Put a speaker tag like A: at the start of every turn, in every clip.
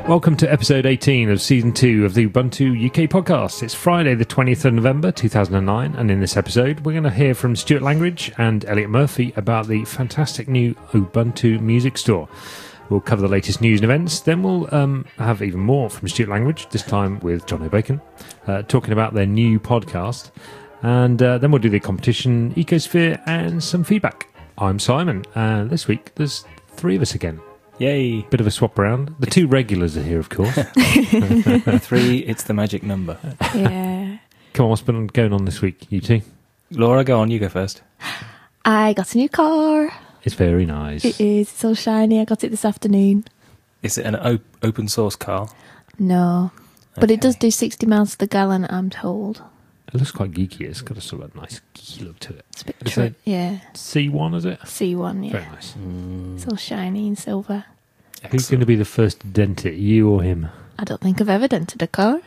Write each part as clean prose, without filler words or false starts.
A: Welcome to episode 18 of season 2 of the Ubuntu UK podcast. It's Friday the 20th of November 2009, and in this episode we're going to hear from Stuart Langridge and Elliot Murphy about the fantastic new Ubuntu Music Store. We'll cover the latest news and events, then we'll have even more from Stuart Langridge, this time with John O'Bacon, talking about their new podcast, and then we'll do the competition, Ecosphere, and some feedback. I'm Simon, and this week there's 3 of us again.
B: Yay.
A: Bit of a swap around. The 2 regulars are here, of course.
B: 3, it's the magic number.
C: Yeah.
A: Come on, what's been going on this week, you two?
B: Laura, go on, you go first.
C: I got a new car.
A: It's very nice.
C: It is. It's so shiny. I got it this afternoon.
B: Is it an open source car?
C: No. But it does do 60 miles to the gallon, I'm told.
A: It looks quite geeky. It's got a sort of nice geeky look to it.
C: It's a bit
A: Is it
C: yeah.
A: C1, is it?
C: C1, yeah.
A: Very nice.
C: It's all shiny and silver.
A: Excellent. Who's going to be the first to dent it, you or him?
C: I don't think I've ever dented a car.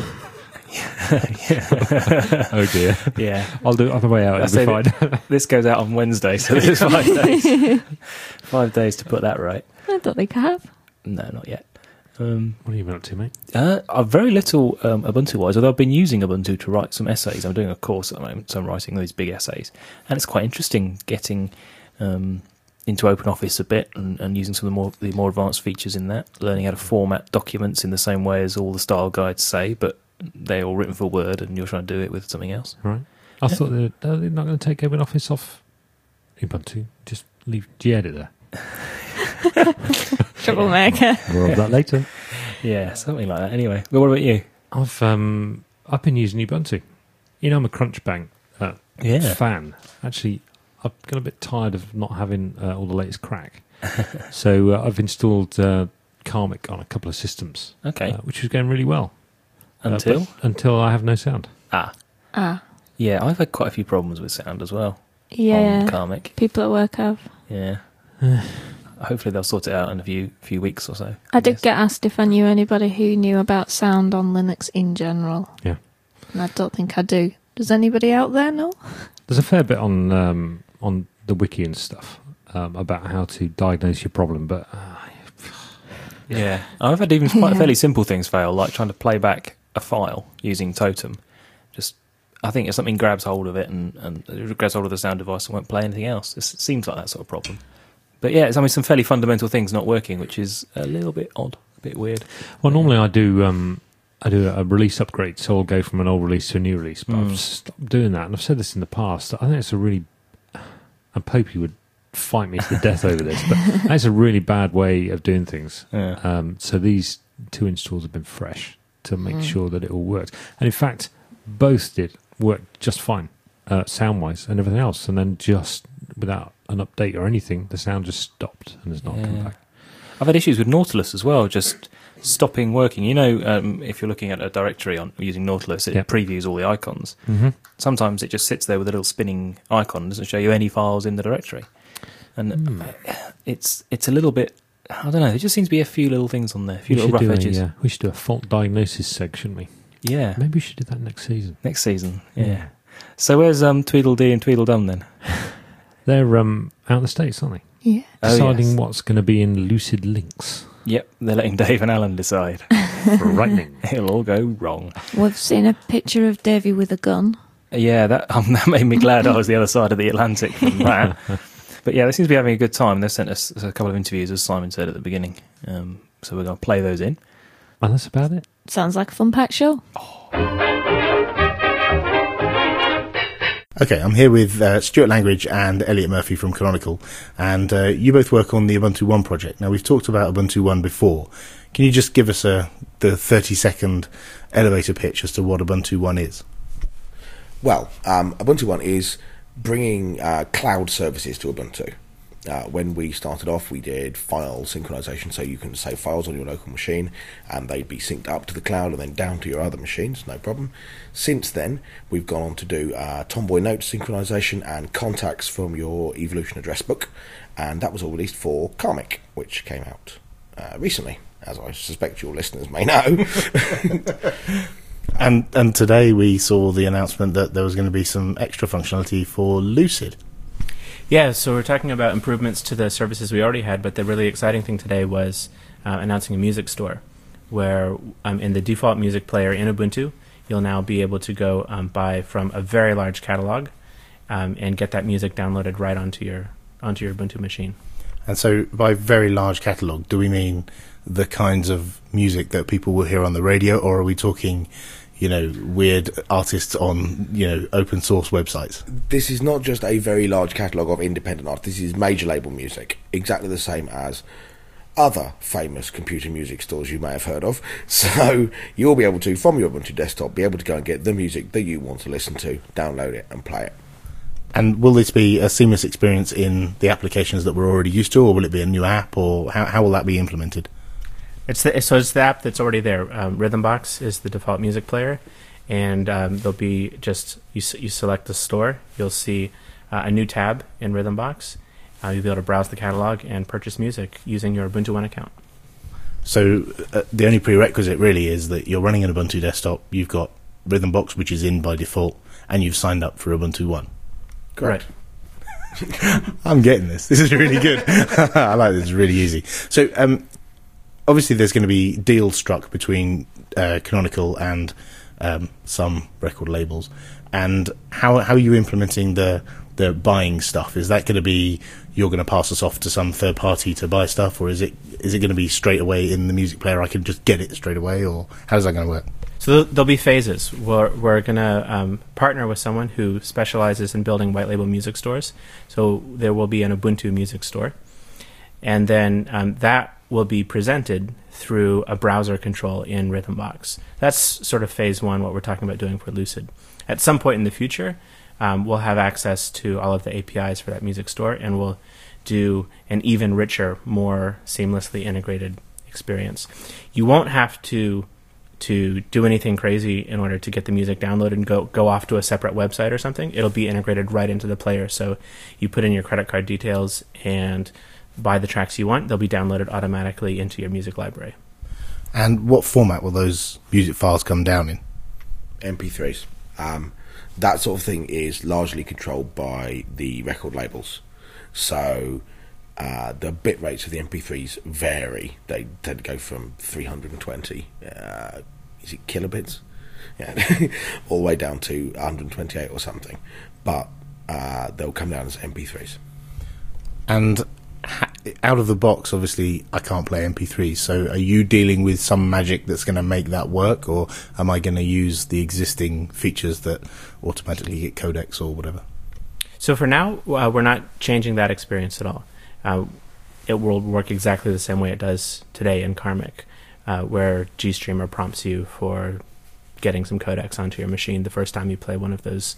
A: Oh dear.
B: Yeah.
A: I'll do it on the way out. It'll be fine.
B: This goes out on Wednesday, so there's 5 days. 5 days to put that right.
C: I don't think I have.
B: No, not yet.
A: What have you been up to, mate?
B: Very little Ubuntu-wise, although I've been using Ubuntu to write some essays. I'm doing a course at the moment, so I'm writing these big essays. And it's quite interesting getting into OpenOffice a bit and using some of the more advanced features in that, learning how to format documents in the same way as all the style guides say, but they're all written for Word and you're trying to do it with something else.
A: Right. I thought they're not going to take OpenOffice off Ubuntu. Just leave gedit there.
C: Troublemaker.
A: More of that later.
B: Yeah, something like that. Anyway, well, what about you?
A: I've been using Ubuntu. You know, I'm a Crunchbang fan. Actually, I've got a bit tired of not having all the latest crack. So I've installed Karmic on a couple of systems.
B: Okay.
A: Which was going really well.
B: Until
A: I have no sound.
B: Yeah, I've had quite a few problems with sound as well.
C: Yeah.
B: On Karmic.
C: People at work have.
B: Yeah. Hopefully they'll sort it out in a few weeks or so.
C: I did get asked if I knew anybody who knew about sound on Linux in general.
A: Yeah.
C: And I don't think I do. Does anybody out there know?
A: There's a fair bit on the wiki and stuff about how to diagnose your problem, but
B: yeah, I've had even quite fairly simple things fail, like trying to play back a file using Totem. I think if something grabs hold of it and it grabs hold of the sound device and won't play anything else. It seems like that sort of problem. But yeah, it's some fairly fundamental things not working, which is a little bit odd, a bit weird.
A: Well, normally I do a release upgrade, so I'll go from an old release to a new release. But I've stopped doing that, and I've said this in the past. I think it's a really, and Popey would fight me to the death over this, but that's a really bad way of doing things.
B: Yeah.
A: So these 2 installs have been fresh to make sure that it all works. And in fact, both did work just fine, sound-wise and everything else. And then just without an update or anything, the sound just stopped and has not come back.
B: I've had issues with Nautilus as well, just stopping working. You know, if you're looking at a directory using Nautilus, it previews all the icons. Mm-hmm. Sometimes it just sits there with a little spinning icon and doesn't show you any files in the directory. And it's a little bit, I don't know, there just seems to be a few little things on there, a few little rough edges.
A: We should do a fault diagnosis seg, shouldn't we?
B: Yeah.
A: Maybe we should do that next season.
B: Next season, yeah. So where's Tweedledee and Tweedledum then?
A: They're out in the States, aren't they?
C: Yeah.
A: Deciding what's going to be in Lucid Links.
B: Yep, they're letting Dave and Alan decide.
A: Frightening.
B: It'll all go wrong.
C: We've seen a picture of Davey with a gun.
B: Yeah, that made me glad I was the other side of the Atlantic from that. But yeah, they seem to be having a good time. They've sent us a couple of interviews, as Simon said at the beginning. So we're going to play those in.
A: And that's about it.
C: Sounds like a fun-packed show.
D: Okay, I'm here with Stuart Langridge and Elliot Murphy from Canonical, and you both work on the Ubuntu One project. Now, we've talked about Ubuntu One before. Can you just give us the 30-second elevator pitch as to what Ubuntu One is?
E: Well, Ubuntu One is bringing cloud services to Ubuntu. When we started off, we did file synchronization, so you can save files on your local machine and they'd be synced up to the cloud and then down to your other machines, no problem. Since then, we've gone on to do Tomboy Note synchronization and contacts from your Evolution address book, and that was all released for Karmic, which came out recently, as I suspect your listeners may know.
D: And today we saw the announcement that there was going to be some extra functionality for Lucid.
F: Yeah, so we're talking about improvements to the services we already had, but the really exciting thing today was announcing a music store. where in the default music player in Ubuntu, you'll now be able to go buy from a very large catalog and get that music downloaded right onto your Ubuntu machine.
D: And so by very large catalogue, do we mean the kinds of music that people will hear on the radio, or are we talking, weird artists on, open source websites?
E: This is not just a very large catalogue of independent artists. This is major label music, exactly the same as other famous computer music stores you may have heard of. So you'll be able to, from your Ubuntu desktop, be able to go and get the music that you want to listen to, download it and play it.
D: And will this be a seamless experience in the applications that we're already used to, or will it be a new app, or how will that be implemented?
F: It's the app that's already there. Rhythmbox is the default music player, and there'll be just you select the store, you'll see a new tab in Rhythmbox. You'll be able to browse the catalog and purchase music using your Ubuntu One account.
D: So the only prerequisite really is that you're running an Ubuntu desktop, you've got Rhythmbox, which is in by default, and you've signed up for Ubuntu One.
F: Correct.
D: I'm getting this. This is really good. I like this. It's really easy. So obviously there's going to be deals struck between Canonical and some record labels. And how are you implementing the buying stuff? Is that going to be you're going to pass us off to some third party to buy stuff, or is it going to be straight away in the music player? I can just get it straight away, or how's that going to work?
F: So there'll be phases. We're going to partner with someone who specializes in building white label music stores. So there will be an Ubuntu music store. And then that will be presented through a browser control in Rhythmbox. That's sort of phase one, what we're talking about doing for Lucid. At some point in the future, we'll have access to all of the APIs for that music store, and we'll do an even richer, more seamlessly integrated experience. You won't have to do anything crazy in order to get the music downloaded and go off to a separate website or something. It'll be integrated right into the player. So you put in your credit card details and buy the tracks you want. They'll be downloaded automatically into your music library.
D: And what format will those music files come down in?
E: MP3s. That sort of thing is largely controlled by the record labels. So the bit rates of the MP3s vary. They tend to go from 320 is it kilobits? Yeah, all the way down to 128 or something. But they'll come down as MP3s.
D: And out of the box, obviously, I can't play MP3s. So are you dealing with some magic that's going to make that work, or am I going to use the existing features that automatically get codecs or whatever?
F: So for now, we're not changing that experience at all. It will work exactly the same way it does today in Karmic, where GStreamer prompts you for getting some codecs onto your machine the first time you play one of those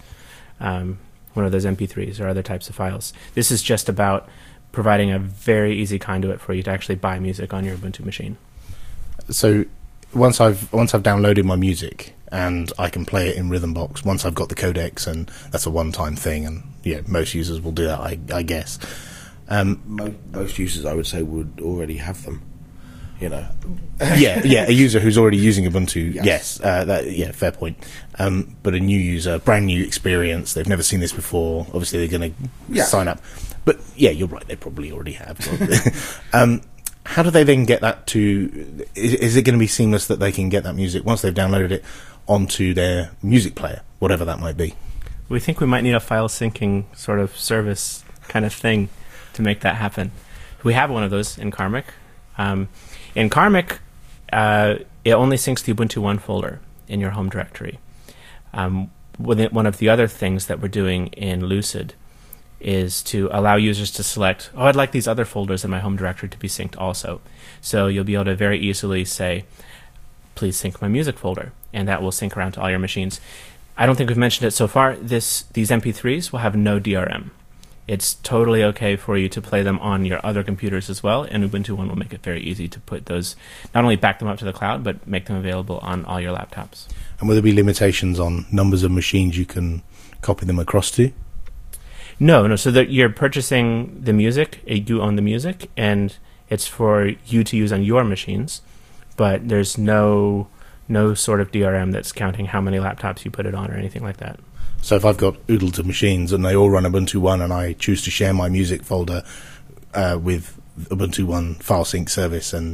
F: MP3s or other types of files. This is just about providing a very easy conduit for you to actually buy music on your Ubuntu machine.
D: So once I've downloaded my music and I can play it in Rhythmbox, once I've got the codecs, and that's a one-time thing, and yeah, most users will do that, I guess.
E: Most users, I would say, would already have them.
D: Yeah, a user who's already using Ubuntu, yes, fair point. But a new user, brand new experience, they've never seen this before, obviously they're going to sign up. But yeah, you're right, they probably already have. How do they then get that to... Is it going to be seamless that they can get that music, once they've downloaded it, onto their music player, whatever that might be?
F: We think we might need a file syncing sort of service kind of thing to make that happen. We have one of those in Karmic. In Karmic, it only syncs the Ubuntu One folder in your home directory. One of the other things that we're doing in Lucid is to allow users to select, I'd like these other folders in my home directory to be synced also. So you'll be able to very easily say, please sync my music folder, and that will sync around to all your machines. I don't think we've mentioned it so far. These MP3s will have no DRM. It's totally okay for you to play them on your other computers as well, and Ubuntu One will make it very easy to put those, not only back them up to the cloud, but make them available on all your laptops.
D: And will there be limitations on numbers of machines you can copy them across to?
F: No. So that you're purchasing the music, you own the music, and it's for you to use on your machines, but there's no sort of DRM that's counting how many laptops you put it on or anything like that.
D: So if I've got oodles of machines and they all run Ubuntu One, and I choose to share my music folder with Ubuntu One file sync service, and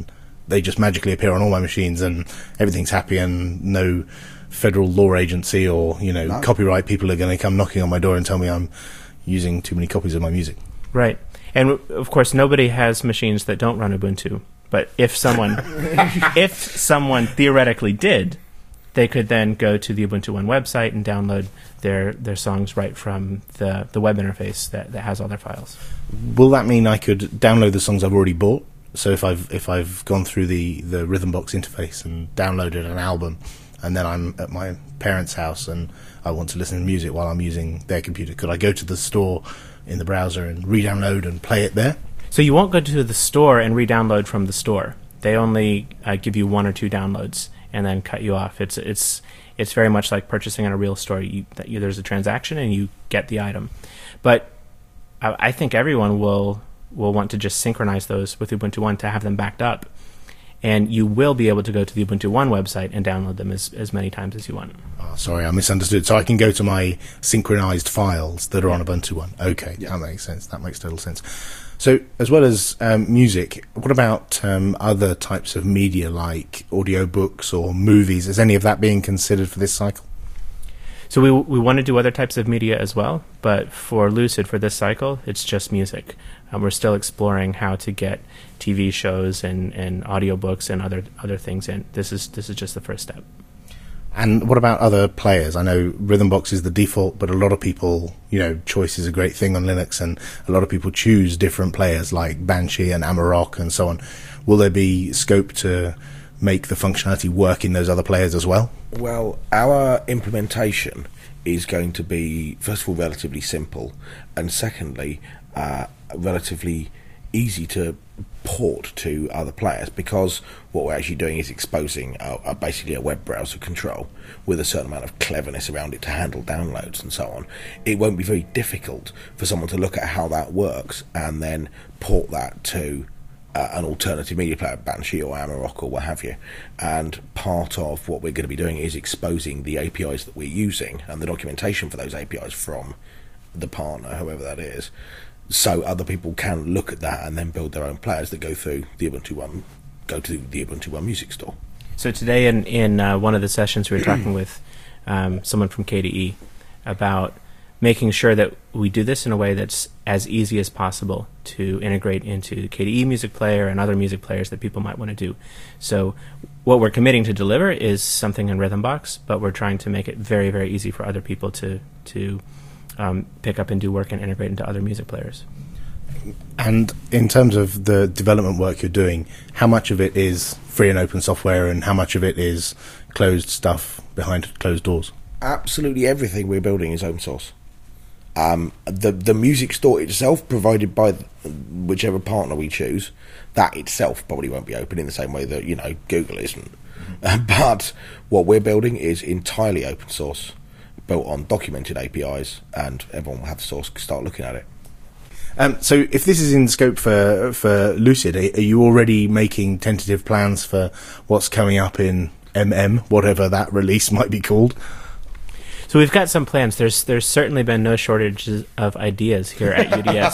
D: they just magically appear on all my machines and everything's happy and no federal law agency or,
E: No.
D: copyright people are going to come knocking on my door and tell me I'm using too many copies of my music.
F: Right. And of course, nobody has machines that don't run Ubuntu. But if someone theoretically did, they could then go to the Ubuntu One website and download their songs right from the web interface that has all their files.
D: Will that mean I could download the songs I've already bought? So if I've gone through the Rhythmbox interface and downloaded an album, and then I'm at my parents' house and I want to listen to music while I'm using their computer, could I go to the store in the browser and re-download and play it there?
F: So you won't go to the store and re-download from the store. They only give you 1 or 2 downloads and then cut you off. It's very much like purchasing at a real store. There's a transaction and you get the item. But I think everyone will want to just synchronize those with Ubuntu One to have them backed up. And you will be able to go to the Ubuntu One website and download them as many times as you want.
D: Oh, sorry, I misunderstood. So I can go to my synchronized files that are on Ubuntu One. Okay, That makes sense. That makes total sense. So, as well as music, what about other types of media like audiobooks or movies? Is any of that being considered for this cycle?
F: So we want to do other types of media as well, but for Lucid, for this cycle, it's just music. We're still exploring how to get TV shows and audiobooks and other things in. This is just the first step.
D: And what about other players? I know Rhythmbox is the default, but a lot of people, choice is a great thing on Linux, and a lot of people choose different players like Banshee and Amarok and so on. Will there be scope to make the functionality work in those other players as well?
E: Well, our implementation is going to be, first of all, relatively simple, and secondly, relatively easy to port to other players, because what we're actually doing is exposing basically a web browser control with a certain amount of cleverness around it to handle downloads and so on. It won't be very difficult for someone to look at how that works and then port that to an alternative media player, Banshee or Amarok or what have you. And part of what we're going to be doing is exposing the APIs that we're using and the documentation for those APIs from the partner, whoever that is, so other people can look at that and then build their own players that go through the Ubuntu One music store.
F: So today in one of the sessions we were talking with someone from KDE about making sure that we do this in a way that's as easy as possible to integrate into the KDE music player and other music players that people might want to do. So what we're committing to deliver is something in Rhythmbox, but we're trying to make it very, very easy for other people to pick up and do work and integrate into other music players.
D: And in terms of the development work you're doing, how much of it is free and open software and how much of it is closed stuff behind closed doors?
E: Absolutely everything we're building is open source. The music store itself, provided by whichever partner we choose, that itself probably won't be open in the same way that Google isn't. But what we're building is entirely open source, built on documented APIs, and everyone will have the source start looking at it.
D: So if this is in scope for Lucid, are you already making tentative plans for what's coming up in whatever that release might be called?
F: So we've got some plans. There's certainly been no shortage of ideas here at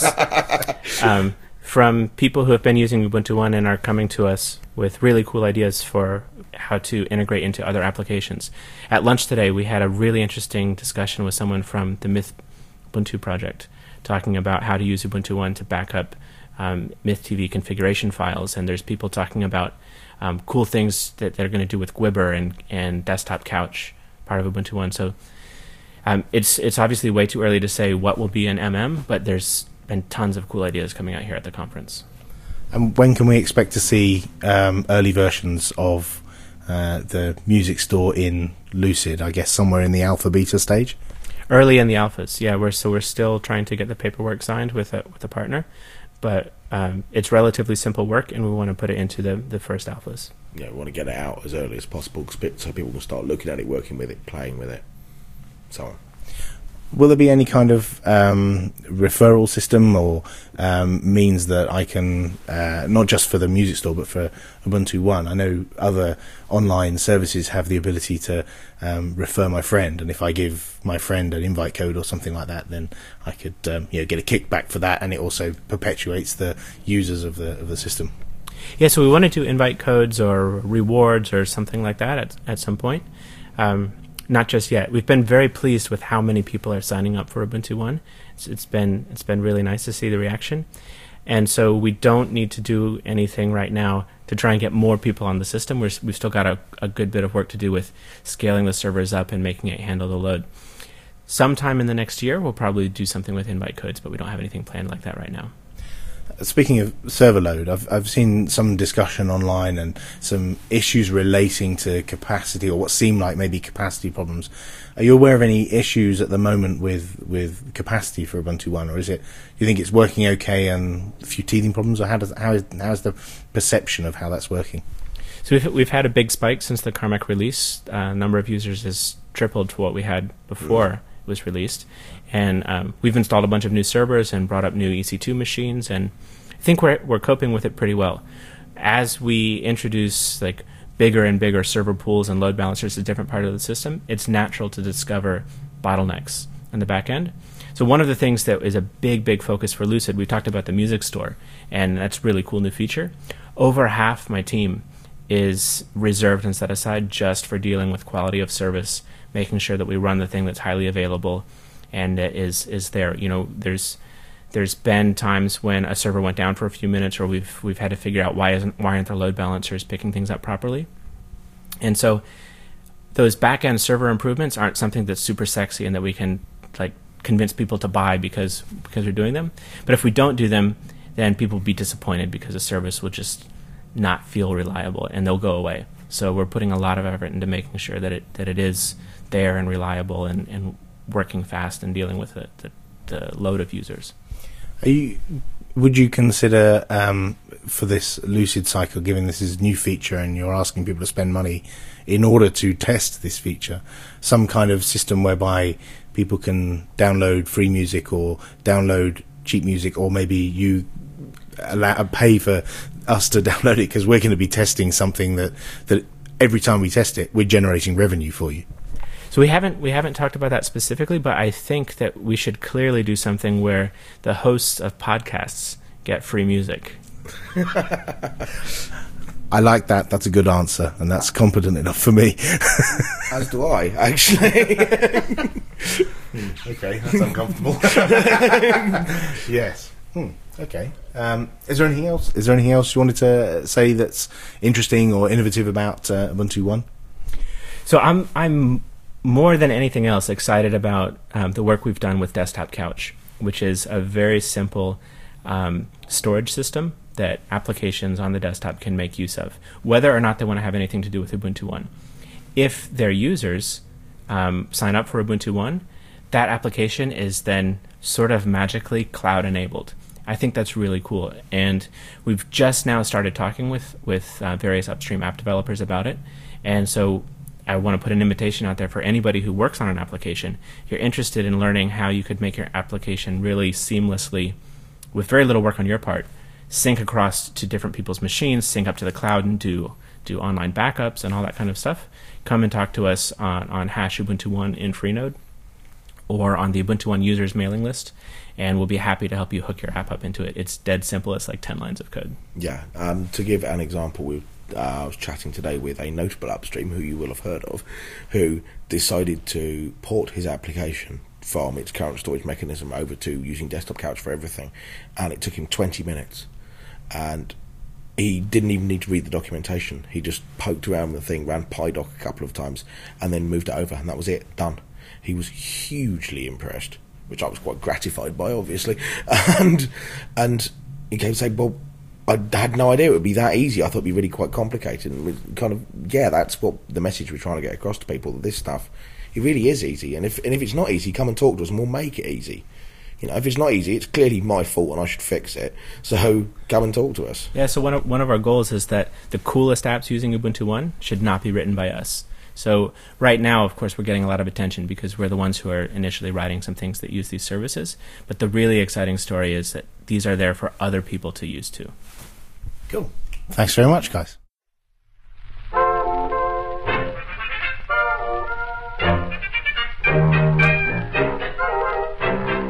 F: UDS. From people who have been using Ubuntu One and are coming to us with really cool ideas for how to integrate into other applications. At lunch today, we had a really interesting discussion with someone from the Myth Ubuntu project, talking about how to use Ubuntu One to back up Myth TV configuration files. And there's people talking about cool things that they're going to do with Gwibber and Desktop Couch, part of Ubuntu One. So it's obviously way too early to say what will be in but there's been tons of cool ideas coming out here at the conference.
D: And when can we expect to see early versions of the music store in Lucid? I guess somewhere in the alpha beta stage?
F: Early in the alphas, yeah. We're still trying to get the paperwork signed with a partner, but it's relatively simple work, and we want to put it into the first alphas.
E: Yeah, we want to get it out as early as possible so people can start looking at it, working with it, playing with it, so on.
D: Will there be any kind of referral system or means that I can, not just for the music store, but for Ubuntu One? I know other online services have the ability to refer my friend, and if I give my friend an invite code or something like that, then I could get a kickback for that, and it also perpetuates the users of the system.
F: Yeah, so we want to do invite codes or rewards or something like that at some point. Not just yet. We've been very pleased with how many people are signing up for Ubuntu One. It's been really nice to see the reaction. And so we don't need to do anything right now to try and get more people on the system. We've still got a good bit of work to do with scaling the servers up and making it handle the load. Sometime in the next year, we'll probably do something with invite codes, but we don't have anything planned like that right now.
D: Speaking of server load, I've seen some discussion online and some issues relating to capacity, or what seem like maybe capacity problems. Are you aware of any issues at the moment with capacity for Ubuntu One, or is it? Do you think it's working okay and a few teething problems, or how is the perception of how that's working?
F: So we've had a big spike since the Carmack release. Number of users has tripled to what we had before it was released, and we've installed a bunch of new servers and brought up new EC2 machines, and I think we're coping with it pretty well. As we introduce like bigger and bigger server pools and load balancers to different parts of the system, it's natural to discover bottlenecks in the back end. So one of the things that is a big focus for Lucid, we talked about the music store, and that's a really cool new feature. Over half my team is reserved and set aside just for dealing with quality of service, making sure that we run the thing that's highly available and is there. You know, there's been times when a server went down for a few minutes, or we've had to figure out why aren't the load balancers picking things up properly. And so those back-end server improvements aren't something that's super sexy and that we can like convince people to buy because we're doing them. But if we don't do them, then people will be disappointed because the service will just not feel reliable and they'll go away. So we're putting a lot of effort into making sure that it is there and reliable and working fast and dealing with the load of users.
D: Would you consider, for this Lucid cycle, given this is a new feature and you're asking people to spend money in order to test this feature, some kind of system whereby people can download free music or download cheap music, or maybe you pay for us to download it because we're going to be testing something that every time we test it, we're generating revenue for you?
F: So we haven't talked about that specifically, but I think that we should clearly do something where the hosts of podcasts get free music.
D: I like that. That's a good answer, and that's competent enough for me.
E: As do I, actually.
D: Okay, that's uncomfortable. Yes. Okay. Is there anything else? Is there anything else you wanted to say that's interesting or innovative about Ubuntu One?
F: So I'm more than anything else excited about the work we've done with Desktop Couch, which is a very simple storage system that applications on the desktop can make use of, whether or not they want to have anything to do with Ubuntu One. If their users sign up for Ubuntu One, that application is then sort of magically cloud enabled. I think that's really cool, and we've just now started talking with various upstream app developers about it, and so I want to put an invitation out there for anybody who works on an application. If you're interested in learning how you could make your application really seamlessly, with very little work on your part, sync across to different people's machines, sync up to the cloud, and do online backups and all that kind of stuff, come and talk to us on #Ubuntu One in Freenode or on the Ubuntu One users mailing list, and we'll be happy to help you hook your app up into it. It's dead simple. It's like 10 lines of code.
E: Yeah. To give an example, I was chatting today with a notable upstream who you will have heard of, who decided to port his application from its current storage mechanism over to using Desktop Couch for everything, and it took him 20 minutes. And he didn't even need to read the documentation. He just poked around the thing, ran PyDoc a couple of times, and then moved it over, and that was it, done. He was hugely impressed, which I was quite gratified by, obviously. And he came to say, well, I had no idea it would be that easy. I thought it'd be really quite complicated. And it kind of, yeah, that's what the message we're trying to get across to people, that this stuff, it really is easy. And if it's not easy, come and talk to us and we'll make it easy. You know, if it's not easy, it's clearly my fault and I should fix it. So come and talk to us.
F: Yeah, so one of our goals is that the coolest apps using Ubuntu One should not be written by us. So right now, of course, we're getting a lot of attention because we're the ones who are initially writing some things that use these services. But the really exciting story is that these are there for other people to use too.
D: Cool. Thanks very much, guys.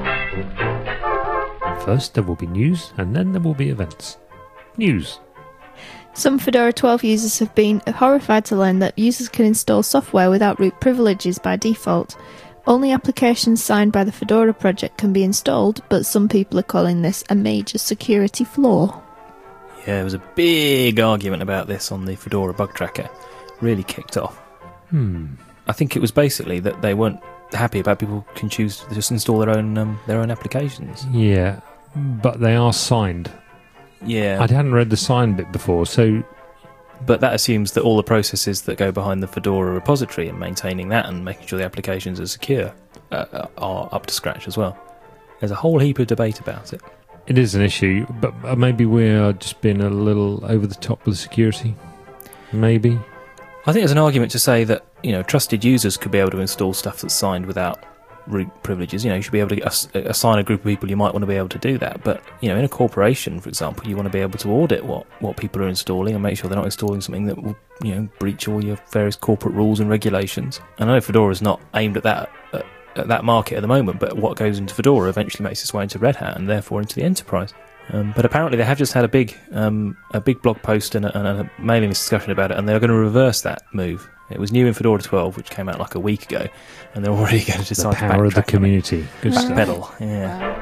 A: First, there will be news, and then there will be events. News.
C: Some Fedora 12 users have been horrified to learn that users can install software without root privileges by default. Only applications signed by the Fedora project can be installed, but some people are calling this a major security flaw.
B: Yeah, there was a big argument about this on the Fedora bug tracker. Really kicked off. I think it was basically that they weren't happy about people can choose to just install their own applications.
A: Yeah, but they are signed.
B: Yeah,
A: I hadn't read the sign bit before, so...
B: but that assumes that all the processes that go behind the Fedora repository and maintaining that and making sure the applications are secure are up to scratch as well. There's a whole heap of debate about it.
A: It is an issue, but maybe we're just being a little over the top with security. Maybe.
B: I think there's an argument to say that, trusted users could be able to install stuff that's signed without root privileges. You should be able to assign a group of people you might want to be able to do that. But, in a corporation, for example, you want to be able to audit what people are installing and make sure they're not installing something that will, breach all your various corporate rules and regulations. And I know Fedora's not aimed at that market at the moment, but what goes into Fedora eventually makes its way into Red Hat and therefore into the enterprise. But apparently they have just had a big blog post and a mailing list discussion about it, and they're going to reverse that move. It was new in Fedora 12, which came out like a week ago, and they're already going to decide
A: the power of the community. Good stuff.
B: Backpedal, yeah.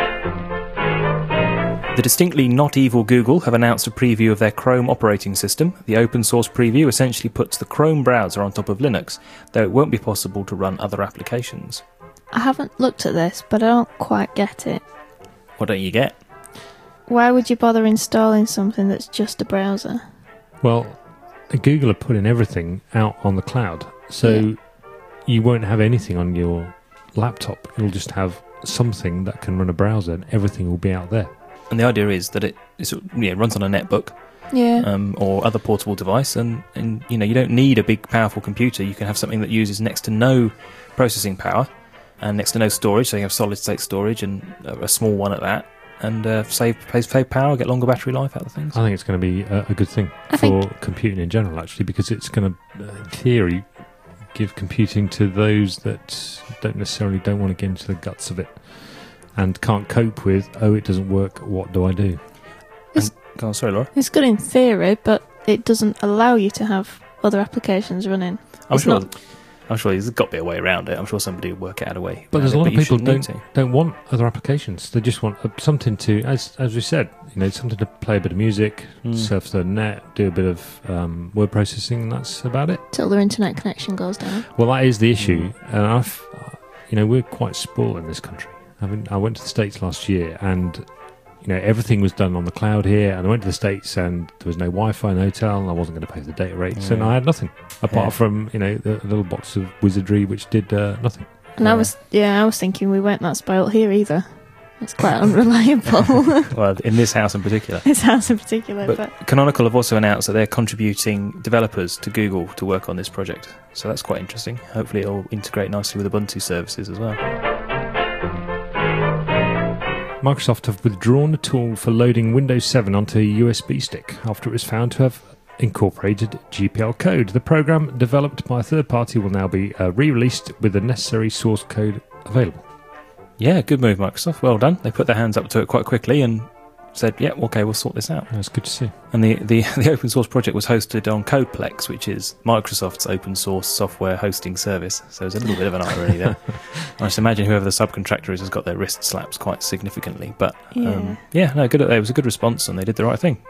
B: The distinctly not evil Google have announced a preview of their Chrome operating system. The open source preview essentially puts the Chrome browser on top of Linux, though it won't be possible to run other applications.
C: I haven't looked at this, but I don't quite get it.
B: What don't you get?
C: Why would you bother installing something that's just a browser?
A: Well, Google are putting everything out on the cloud, so you won't have anything on your laptop. You'll just have something that can run a browser, and everything will be out there.
B: And the idea is that it runs on a netbook, or other portable device, and you don't need a big powerful computer. You can have something that uses next to no processing power and next to no storage, so you have solid state storage and a small one at that. And save power, get longer battery life out of things.
A: I think it's going to be a good thing for computing in general, actually, because it's going to, in theory, give computing to those that don't want to get into the guts of it and can't cope with, it doesn't work, what do I do?
B: Go on, sorry, Laura.
C: It's good in theory, but it doesn't allow you to have other applications running.
B: I'm sure there's got to be a way around it. I'm sure somebody will work out a way.
A: But there's a lot of people don't want other applications. They just want something to, as we said, something to play a bit of music, surf the net, do a bit of word processing, and that's about it.
C: Till their internet connection goes down.
A: Well, that is the issue. And we're quite spoiled in this country. I went to the States last year, and everything was done on the cloud here, and I went to the States and there was no Wi-Fi in the hotel, and I wasn't going to pay for the data rates, and I had nothing apart from the little box of wizardry which did nothing.
C: And I was thinking we weren't that spoilt here either. It's quite unreliable.
B: Well, in this house in particular.
C: This house in particular.
B: But Canonical have also announced that they're contributing developers to Google to work on this project, so that's quite interesting. Hopefully it'll integrate nicely with Ubuntu services as well.
A: Microsoft have withdrawn a tool for loading Windows 7 onto a USB stick after it was found to have incorporated GPL code. The program, developed by a third party, will now be re-released with the necessary source code available.
B: Yeah, good move, Microsoft. Well done. They put their hands up to it quite quickly and said, yeah, okay, we'll sort this out.
A: That's good to see.
B: And the open source project was hosted on Codeplex, which is Microsoft's open source software hosting service. So there's a little bit of an irony there. I just imagine whoever the subcontractor is has got their wrist slapped quite significantly. But good. It was a good response, and they did the right thing.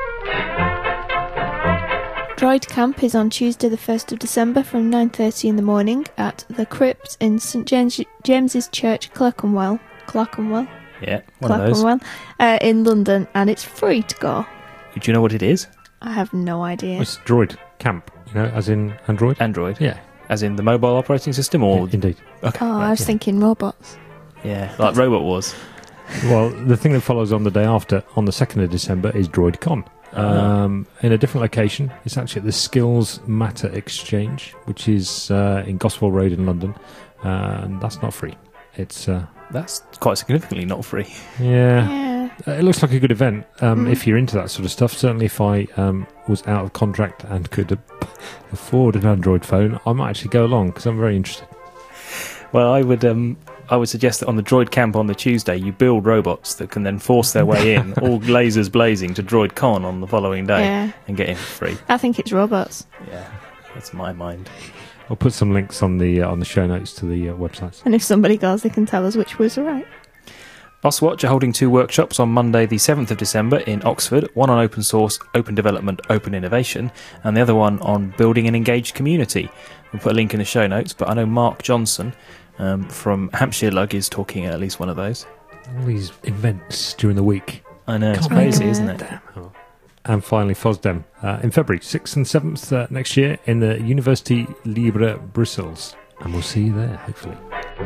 C: Droid Camp is on Tuesday the 1st of December from 9:30 in the morning at the Crypt in St James's Church, Clerkenwell.
B: Yeah, one of those.
C: In London, and it's free to go.
B: Do you know what it is?
C: I have no idea.
A: It's Droid Camp, as in Android?
B: Android?
A: Yeah.
B: As in the mobile operating system? Or
A: Indeed.
B: Okay.
C: I was thinking robots.
B: Yeah, like Robot Wars.
A: Well, the thing that follows on the day after, on the 2nd of December, is DroidCon. In a different location. It's actually at the Skills Matter Exchange, which is in Goswell Road in London. And that's not free. It's...
B: That's quite significantly not free.
A: Yeah. It looks like a good event if you're into that sort of stuff. Certainly if I was out of contract and could afford an Android phone, I might actually go along because I'm very interested.
B: Well, I would I would suggest that on the Droid Camp on the Tuesday, you build robots that can then force their way in, all lasers blazing, to Droid Con on the following day and get in for free.
C: I think it's robots.
B: Yeah, that's my mind.
A: I'll put some links on the show notes to the websites.
C: And if somebody goes, they can tell us which was right.
B: Oswatch are holding 2 workshops on Monday the 7th of December in Oxford, one on open source, open development, open innovation, and the other one on building an engaged community. We'll put a link in the show notes, but I know Mark Johnson from Hampshire Lug is talking at least one of those.
A: All these events during the week.
B: I know, it's
A: Can't
B: crazy,
C: believe
B: isn't it?
A: Damn. Oh. And finally, FOSDEM in February 6th and 7th next year in the University Libre Brussels. And we'll see you there, hopefully.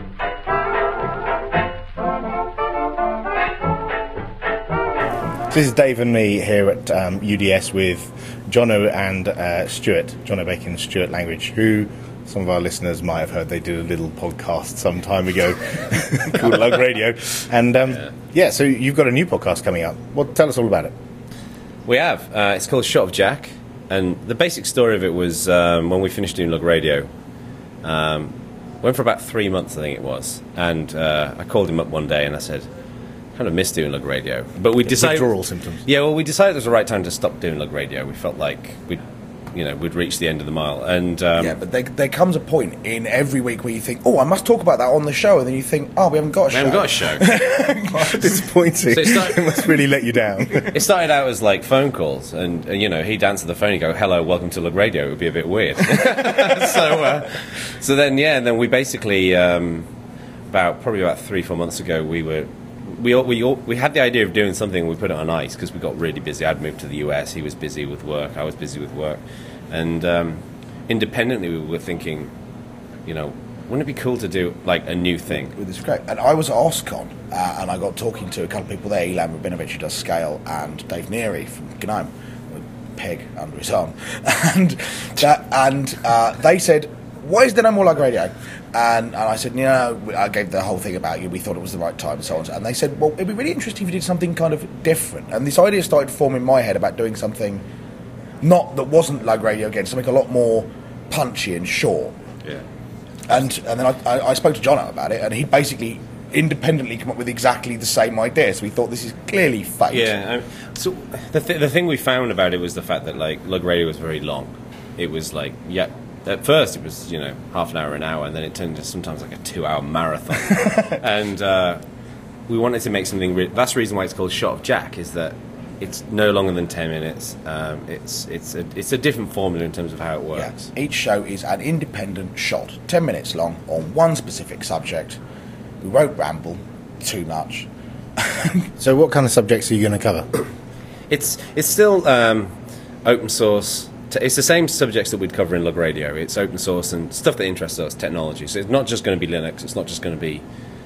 D: So this is Dave and me here at UDS with Jono and Stuart, Jono Bacon and Stuart Langridge, who some of our listeners might have heard they did a little podcast some time ago called Lug Radio. And so you've got a new podcast coming up. Well, tell us all about it.
G: We have. It's called Shot of Jack, and the basic story of it was when we finished doing Lug Radio. Went for about 3 months, I think it was, and I called him up one day and I said, kind of missed doing Lug Radio, but we decided
D: withdrawal symptoms.
G: Yeah, well, we decided it was the right time to stop doing Lug Radio. We felt like we'd reached the end of the mile, and
E: but there comes a point in every week where you think, oh, I must talk about that on the show, and then you think, oh, we haven't got a show.
G: We haven't got a show.
D: Disappointing.
G: So
D: it must really let you down.
G: It started out as like phone calls, and he'd answer the phone and go, "Hello, welcome to Lug Radio." It would be a bit weird. So then we basically about 3-4 months ago we had the idea of doing something. We put it on ice because we got really busy. I'd moved to the US. He was busy with work. I was busy with work. And independently, we were thinking, wouldn't it be cool to do like a new thing?
E: This is great. And I was at OSCON, and I got talking to a couple of people there, Ilan Rabinovich, who does Scale, and Dave Neary from GNOME, with Peg under his arm. And they said, why is there no more Lug Radio? And I said, I gave the whole thing about you. We thought it was the right time and so on. And they said, well, it'd be really interesting if you did something kind of different. And this idea started forming in my head about doing something that wasn't Lug Radio again, something a lot more punchy and short.
G: Yeah.
E: And then I spoke to Jono about it, and he basically independently come up with exactly the same idea. So we thought this is clearly fate.
G: Yeah. So the thing we found about it was the fact that like Lug Radio was very long. It was like at first it was half an hour, an hour, and then it turned into sometimes like a 2-hour marathon. And we wanted to make something. That's the reason why it's called Shot of Jack, is that it's no longer than 10 minutes. It's a different formula in terms of how it works.
E: Yeah. Each show is an independent shot, 10 minutes long, on one specific subject. We won't ramble too much.
D: So what kind of subjects are you going to cover?
G: It's still open source. It's the same subjects that we'd cover in Lug Radio. It's open source and stuff that interests us, technology. So it's not just going to be Linux. It's not just going to be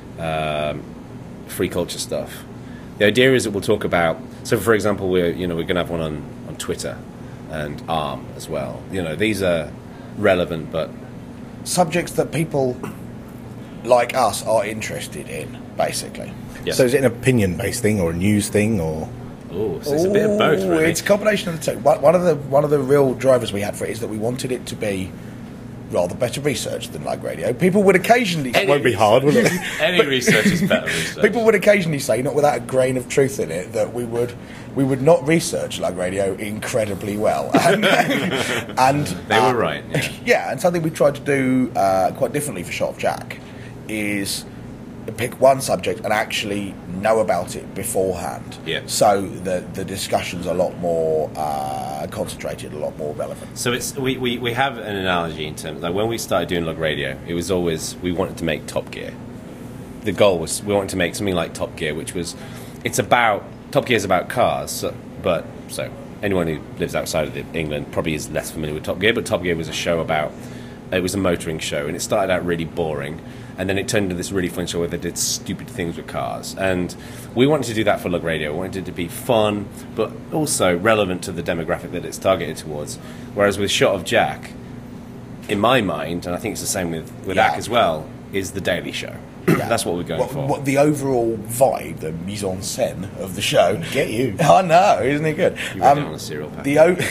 G: free culture stuff. The idea is that we'll talk about. So, for example, we're going to have one on Twitter and ARM as well. These are relevant, but
E: subjects that people like us are interested in, basically.
G: Yeah.
D: So is it an opinion-based thing or a news thing or?
G: Oh, so it's a bit of both, really.
E: It's a combination of the two. One of the real drivers we had for it is that we wanted it to be rather better research than Lug Radio. People would occasionally...
D: It won't be hard, will it?
G: Any research is better research.
E: People would occasionally say, not without a grain of truth in it, that we would not research Lug Radio incredibly well. And
G: they were right, yeah.
E: Yeah, and something we tried to do quite differently for Shot of Jack is pick one subject and actually know about it beforehand.
G: Yeah.
E: So the discussion's a lot more concentrated, a lot more relevant.
G: So we have an analogy in terms like when we started doing Lug Radio, it was always we wanted to make Top Gear. The goal was we wanted to make something like Top Gear, which was Top Gear is about cars, so anyone who lives outside of England probably is less familiar with Top Gear, but Top Gear was it was a motoring show, and it started out really boring. And then it turned into this really fun show where they did stupid things with cars. And we wanted to do that for Lug Radio. We wanted it to be fun, but also relevant to the demographic that it's targeted towards. Whereas with Shot of Jack, in my mind, and I think it's the same with Ak as well, is the Daily Show. That's what we're going for.
E: What the overall vibe, the mise en scène of the show.
D: Get you.
E: I know, isn't it good?
G: You read it on a cereal pack.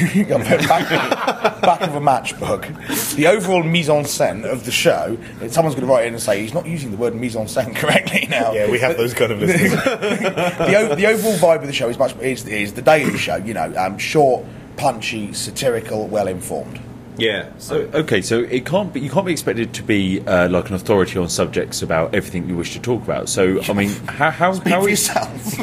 E: Back of a matchbook. The overall mise en scène of the show. Someone's going to write in and say he's not using the word mise en scène correctly now.
D: Yeah, we have those kind of listeners.
E: The overall vibe of the show is the Daily Show. You know, short, punchy, satirical, well informed.
H: Yeah. So it can't be. You can't be expected to be like an authority on subjects about everything you wish to talk about. So I mean, how
E: for yourself?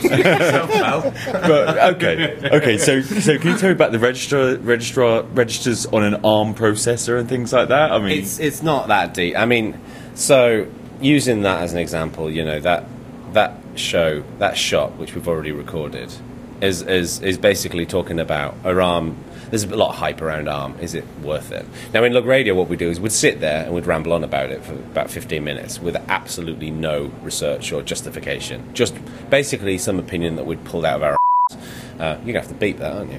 H: But okay. So can you tell me about the registers on an ARM processor and things like that? I mean,
G: it's not that deep. I mean, so using that as an example, you know, that shot which we've already recorded is basically talking about ARM. There's a lot of hype around ARM. Is it worth it? Now, in Lug Radio, what we do is we'd sit there and we'd ramble on about it for about 15 minutes with absolutely no research or justification. Just basically some opinion that we'd pulled out of our you're going to have to beep that, aren't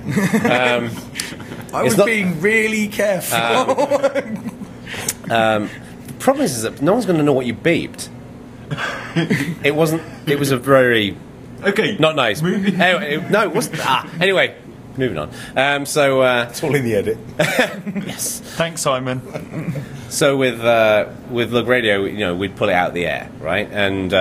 G: you?
E: I was being really careful.
G: The problem is that no one's going to know what you beeped. It was a very...
H: okay,
G: not nice. Anyway, no, it wasn't. Anyway... Moving on.
D: It's all in the edit.
G: Yes.
H: Thanks, Simon.
G: So with Lug Radio, you know, we'd pull it out the air, right? And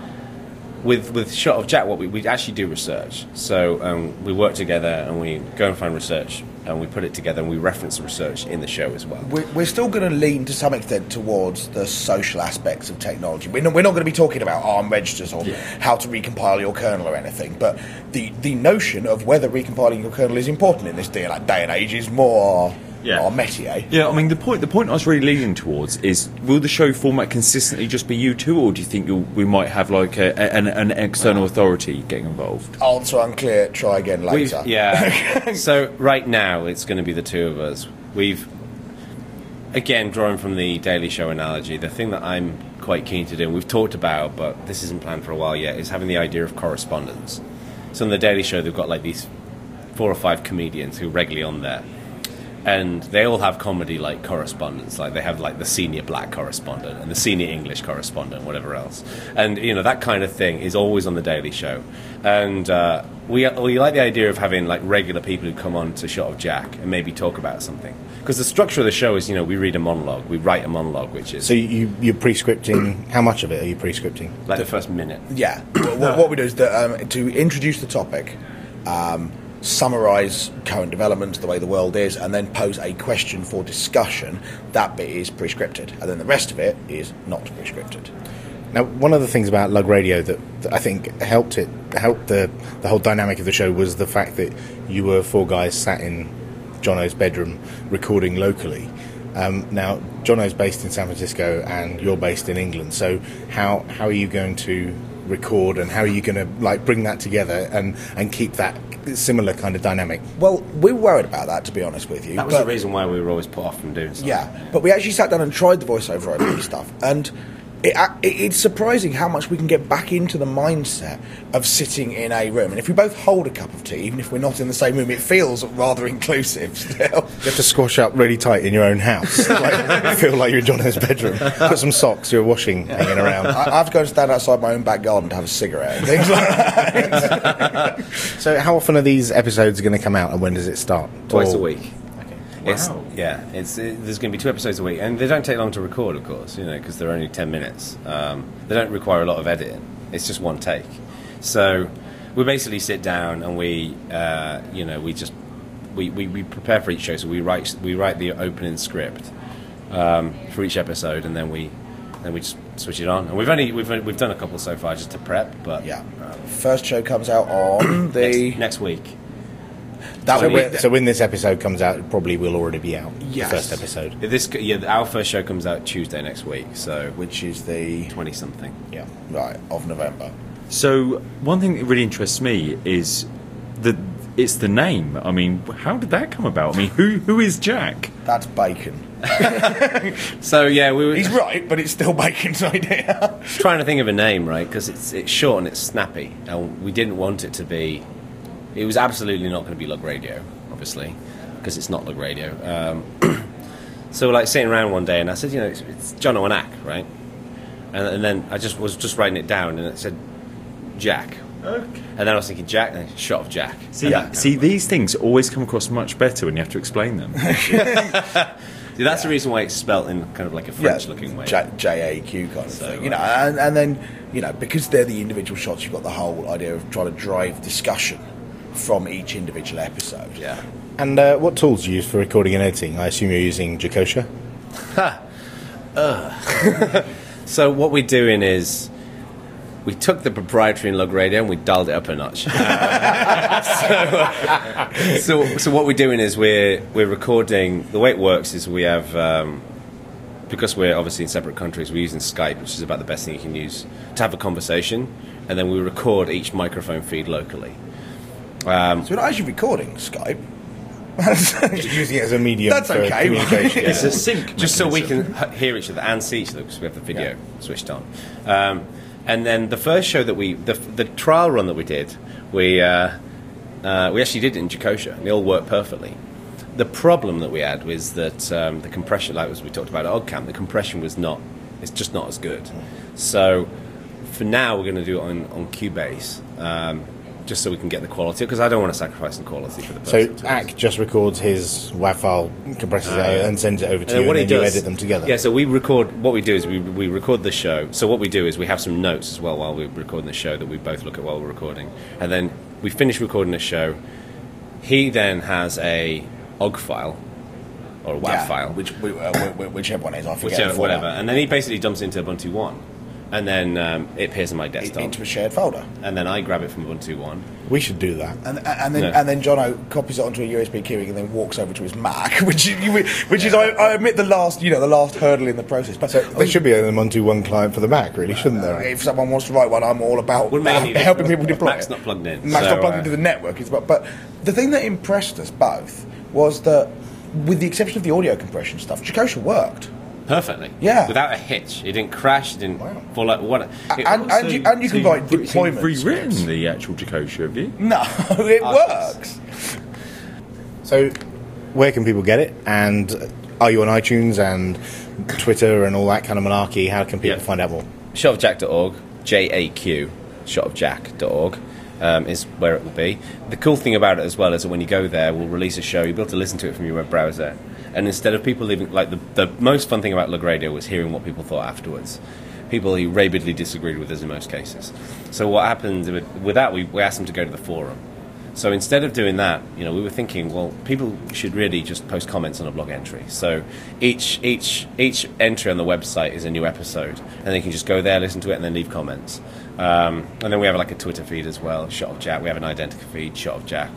G: with Shot of Jack, what we actually do research. So we work together and we go and find research and we put it together and we reference the research in the show as well.
E: We're still going to lean to some extent towards the social aspects of technology. We're not going to be talking about ARM registers or how to recompile your kernel or anything, but the notion of whether recompiling your kernel is important in this day and age is more our métier.
H: Yeah, I mean, the point I was really leaning towards is, will the show format consistently just be you two, or do you think we might have like an external authority getting involved?
E: Answer unclear, try again later.
G: So right now it's going to be the two of us. We've, again, drawing from the Daily Show analogy, the thing that I'm quite keen to do, and we've talked about, but this isn't planned for a while yet, is having the idea of correspondence. So on the Daily Show they've got like these 4 or 5 comedians who are regularly on there. And they all have comedy-like correspondents. Like, they have, like, the senior black correspondent and the senior English correspondent, whatever else. And, you know, that kind of thing is always on the Daily Show. And we like the idea of having, like, regular people who come on to Shot of Jack and maybe talk about something. Because the structure of the show is, you know, we read a monologue, we write a monologue, which is...
D: So you're pre-scripting... How much of it are you pre-scripting?
G: Like the first minute.
E: Yeah. What we do is that, to introduce the topic... summarise current developments, the way the world is, and then pose a question for discussion. That bit is pre-scripted, and then the rest of it is not pre-scripted.
D: Now, one of the things about Lug Radio that I think helped the whole dynamic of the show was the fact that you were 4 guys sat in Jono's bedroom recording locally. Now, Jono's based in San Francisco and you're based in England, so how are you going to record, and how are you going to like bring that together and keep that similar kind of dynamic?
E: Well, we were worried about that, to be honest with you.
G: That was the reason why we were always put off from doing something.
E: Yeah, but we actually sat down and tried the voiceover over stuff, and it's surprising how much we can get back into the mindset of sitting in a room. And if we both hold a cup of tea, even if we're not in the same room, it feels rather inclusive still.
D: You have to squash up really tight in your own house. Like, feel like you're in Jono's bedroom. Put some socks, your washing hanging around.
E: I have to go and stand outside my own back garden to have a cigarette and things like that.
D: So how often are these episodes going to come out, and when does it start?
G: Twice a week.
H: Wow.
G: There's going to be 2 episodes a week, and they don't take long to record, of course, you know, because they're only 10 minutes. They don't require a lot of editing. It's just one take. So we basically sit down and we prepare for each show. So we write the opening script for each episode, and then we just switch it on. And we've done a couple so far just to prep, but
E: first show comes out on the
G: next week.
D: So when this episode comes out, it probably will already be out.
E: Yes.
D: The first episode.
G: Our first show comes out Tuesday next week, so
E: which is the
G: 20-something.
E: Yeah, right, of November.
H: So one thing that really interests me is it's the name. I mean, how did that come about? I mean, who is Jack?
E: That's Bacon.
G: So
E: he's right, but it's still Bacon's idea.
G: Trying to think of a name, right? Because it's short and it's snappy, and we didn't want it to be. It was absolutely not going to be Lug Radio, obviously, because it's not Lug Radio. So we're like sitting around one day, and I said, you know, it's Jono and Ack, right? and then I was just writing it down, and it said Jack.
H: Okay.
G: And then I was thinking Jack, and shot of Jack.
H: See, these things always come across much better when you have to explain them.
G: See, that's the reason why it's spelt in kind of like a French-looking way.
E: JAQ kind of thing, you know, and then, you know, because they're the individual shots, you've got the whole idea of trying to drive discussion from each individual episode.
G: Yeah.
D: And what tools do you use for recording and editing? I assume you're using Jacosha?
G: So what we're doing is we took the proprietary in Log Radio and we dialed it up a notch. So what we're doing is we're recording. The way it works is we have, because we're obviously in separate countries, we're using Skype, which is about the best thing you can use to have a conversation, and then we record each microphone feed locally.
E: So we're not actually recording Skype.
D: Just using it as a medium
E: That's
D: for
E: okay.
D: communication.
H: It's a sync
G: Just so we
H: mechanism.
G: can hear each other and see each other, because we have the video switched on. And then the first show that the trial run that we did, we actually did it in Jacosha, and it all worked perfectly. The problem that we had was that the compression, like as we talked about at OggCamp, the compression it's just not as good. So for now, we're going to do it on Cubase, just so we can get the quality, because I don't want to sacrifice the quality for the person.
D: So AC just records his WAV file, compresses it, and sends it over to you, and then you edit them together.
G: Yeah, so what we do is we record the show. So what we do is we have some notes as well while we're recording the show that we both look at while we're recording. And then we finish recording the show. He then has a OGG file, or a WAV file.
E: Whichever one it is, I forget.
G: Whatever. And then he basically dumps it into Ubuntu One. And then it appears on my desktop.
E: Into a shared folder.
G: And then I grab it from Ubuntu One.
D: We should do that.
E: And then Jono copies it onto a USB keyring and then walks over to his Mac, which is I admit the last hurdle in the process. But
D: There should be an Ubuntu One client for the Mac, really, shouldn't there?
E: if someone wants to write one, I'm all about helping people deploy
G: Mac's
E: it.
G: not plugged in.
E: Mac's not plugged into the network. But the thing that impressed us both was that, with the exception of the audio compression stuff, Jacosha worked.
G: Perfectly.
E: Yeah.
G: Without a hitch. It didn't crash, it didn't fall out.
E: And you can write deployment
H: You've rewritten
E: scripts.
H: the actual Jacosha, have you?
E: No, it works.
D: So, where can people get it? And are you on iTunes and Twitter and all that kind of malarkey? How can people find out more?
G: Shotofjack.org, JAQ, shotofjack.org is where it will be. The cool thing about it as well is that when you go there, we'll release a show, you'll be able to listen to it from your web browser. And instead of people leaving, like the most fun thing about Lug Radio was hearing what people thought afterwards. People who rabidly disagreed with us in most cases. So what happened with that, we asked them to go to the forum. So instead of doing that, we were thinking, well, people should really just post comments on a blog entry. So each entry on the website is a new episode, and they can just go there, listen to it, and then leave comments. And then we have like a Twitter feed as well, Shot of Jack. We have an Identica feed, Shot of Jack.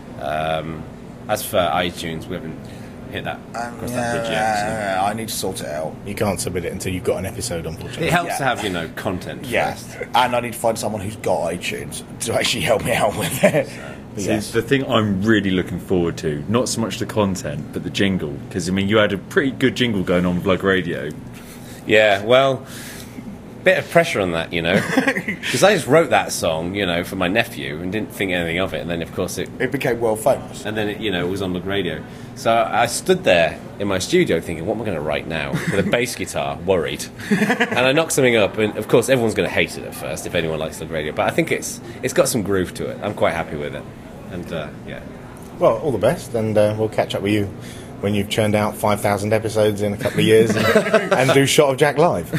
G: As for iTunes, we haven't hit that across that bridge yet. So.
E: I need to sort it out.
D: You can't submit it until you've got an episode, unfortunately.
G: It helps to have, content
E: Yes,
G: first.
E: and I need to find someone who's got iTunes to actually help me out with it.
H: See, the thing I'm really looking forward to, not so much the content, but the jingle. Because, you had a pretty good jingle going on with Lug Radio.
G: Yeah, well, bit of pressure on that, because I just wrote that song, for my nephew and didn't think anything of it, and then of course it
E: became world famous,
G: and then it was on Lug Radio. So I stood there in my studio thinking, what am I going to write now, with a bass guitar, worried, and I knocked something up, and of course everyone's going to hate it at first if anyone likes Lug Radio, but I think it's got some groove to it. I'm quite happy with it, and yeah.
D: Well, all the best, and we'll catch up with you when you've churned out 5,000 episodes in a couple of years and do Shot of Jack live.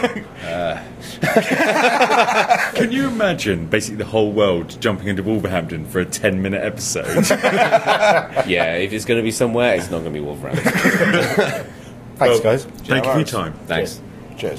H: Can you imagine basically the whole world jumping into Wolverhampton for a 10-minute episode?
G: Yeah, if it's going to be somewhere, it's not going to be Wolverhampton.
D: Thanks, guys.
H: Thank you for your time.
G: Thanks.
E: Cheers.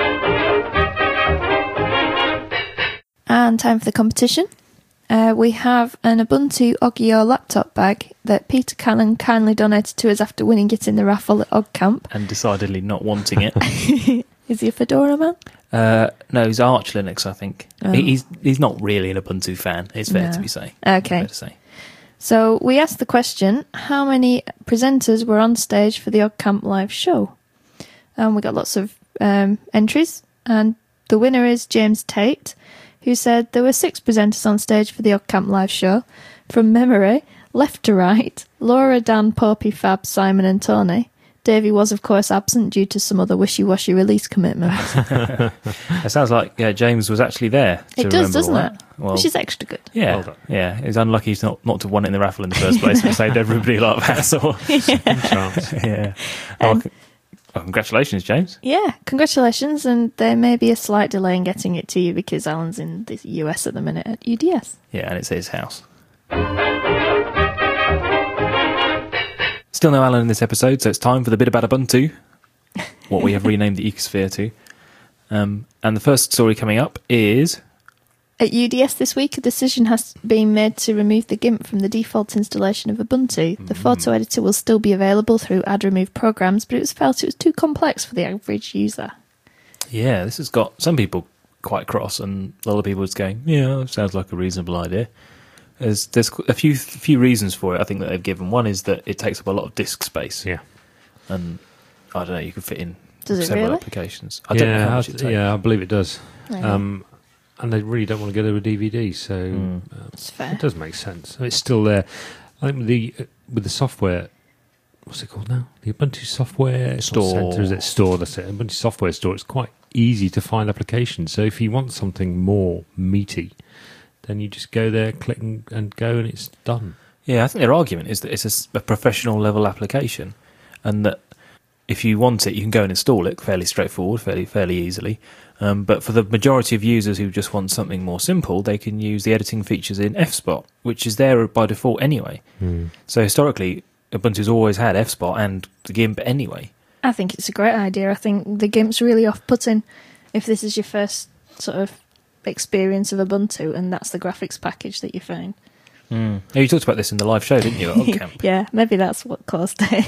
C: And time for the competition. We have an Ubuntu Oggio laptop bag that Peter Cannon kindly donated to us after winning it in the raffle at OggCamp.
B: And decidedly not wanting it.
C: Is he a Fedora man?
B: No, he's Arch Linux, I think.
C: Oh.
B: He's not really an Ubuntu fan, it's fair to say.
C: Okay.
B: Fair to say.
C: So we asked the question, how many presenters were on stage for the OggCamp live show? And we got lots of entries, and the winner is James Tate, who said there were 6 presenters on stage for the OggCamp live show. From memory, left to right, Laura, Dan, Poppy, Fab, Simon and Tony. Davey was, of course, absent due to some other wishy-washy release commitments.
B: It sounds like James was actually there.
C: It does, doesn't it?
B: Well,
C: Which is extra good.
B: Yeah,
A: Well done.
B: yeah. It's unlucky he's not to have won it in the raffle in the first place. It saved everybody a lot of hassle.
A: Chance.
B: Yeah. Oh, congratulations, James.
C: Yeah, congratulations, and there may be a slight delay in getting it to you because Alan's in the US at the minute at UDS.
B: Yeah, and it's his house. Still no Alan in this episode, so it's time for the bit about Ubuntu, what we have renamed the Ecosphere to. And the first story coming up is...
C: At UDS this week, a decision has been made to remove the GIMP from the default installation of Ubuntu. The photo editor will still be available through add-remove programs, but it was felt it was too complex for the average user.
B: Yeah, this has got some people quite cross, and a lot of people just going, yeah, that sounds like a reasonable idea. There's a few reasons for it, I think, that they've given. One is that it takes up a lot of disk space.
A: Yeah.
B: And, I don't know, you can fit in
C: Does it
B: several
C: really?
B: applications. I don't know how much it takes.
A: Yeah, I believe it does.
C: Yeah.
A: And they really don't want to go to a DVD, so
C: It's fair.
A: it does make sense. It's still there. I think with the software, what's it called now? The Ubuntu Software it's not
B: Store.
A: Center, is it? Store, that's it. Ubuntu Software Store. It's quite easy to find applications. So if you want something more meaty, then you just go there, click and go, and it's done.
B: Yeah, I think their argument is that it's a professional level application, and that if you want it, you can go and install it fairly straightforward, fairly easily. But for the majority of users who just want something more simple, they can use the editing features in FSpot, which is there by default anyway. So historically, Ubuntu's always had FSpot and the GIMP anyway.
C: I think it's a great idea. I think the GIMP's really off-putting if this is your first sort of experience of Ubuntu and that's the graphics package that you find.
B: Yeah, you talked about this in the live show, didn't you, at OggCamp?
C: Yeah, maybe that's what caused it.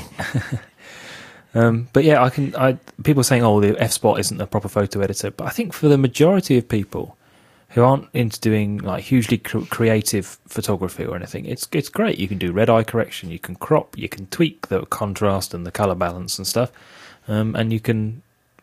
B: But yeah, people are saying, oh, the FSpot isn't a proper photo editor, but I think for the majority of people who aren't into doing like hugely creative photography or anything, it's great. You can do red eye correction, you can crop, you can tweak the contrast and the color balance and stuff, and you can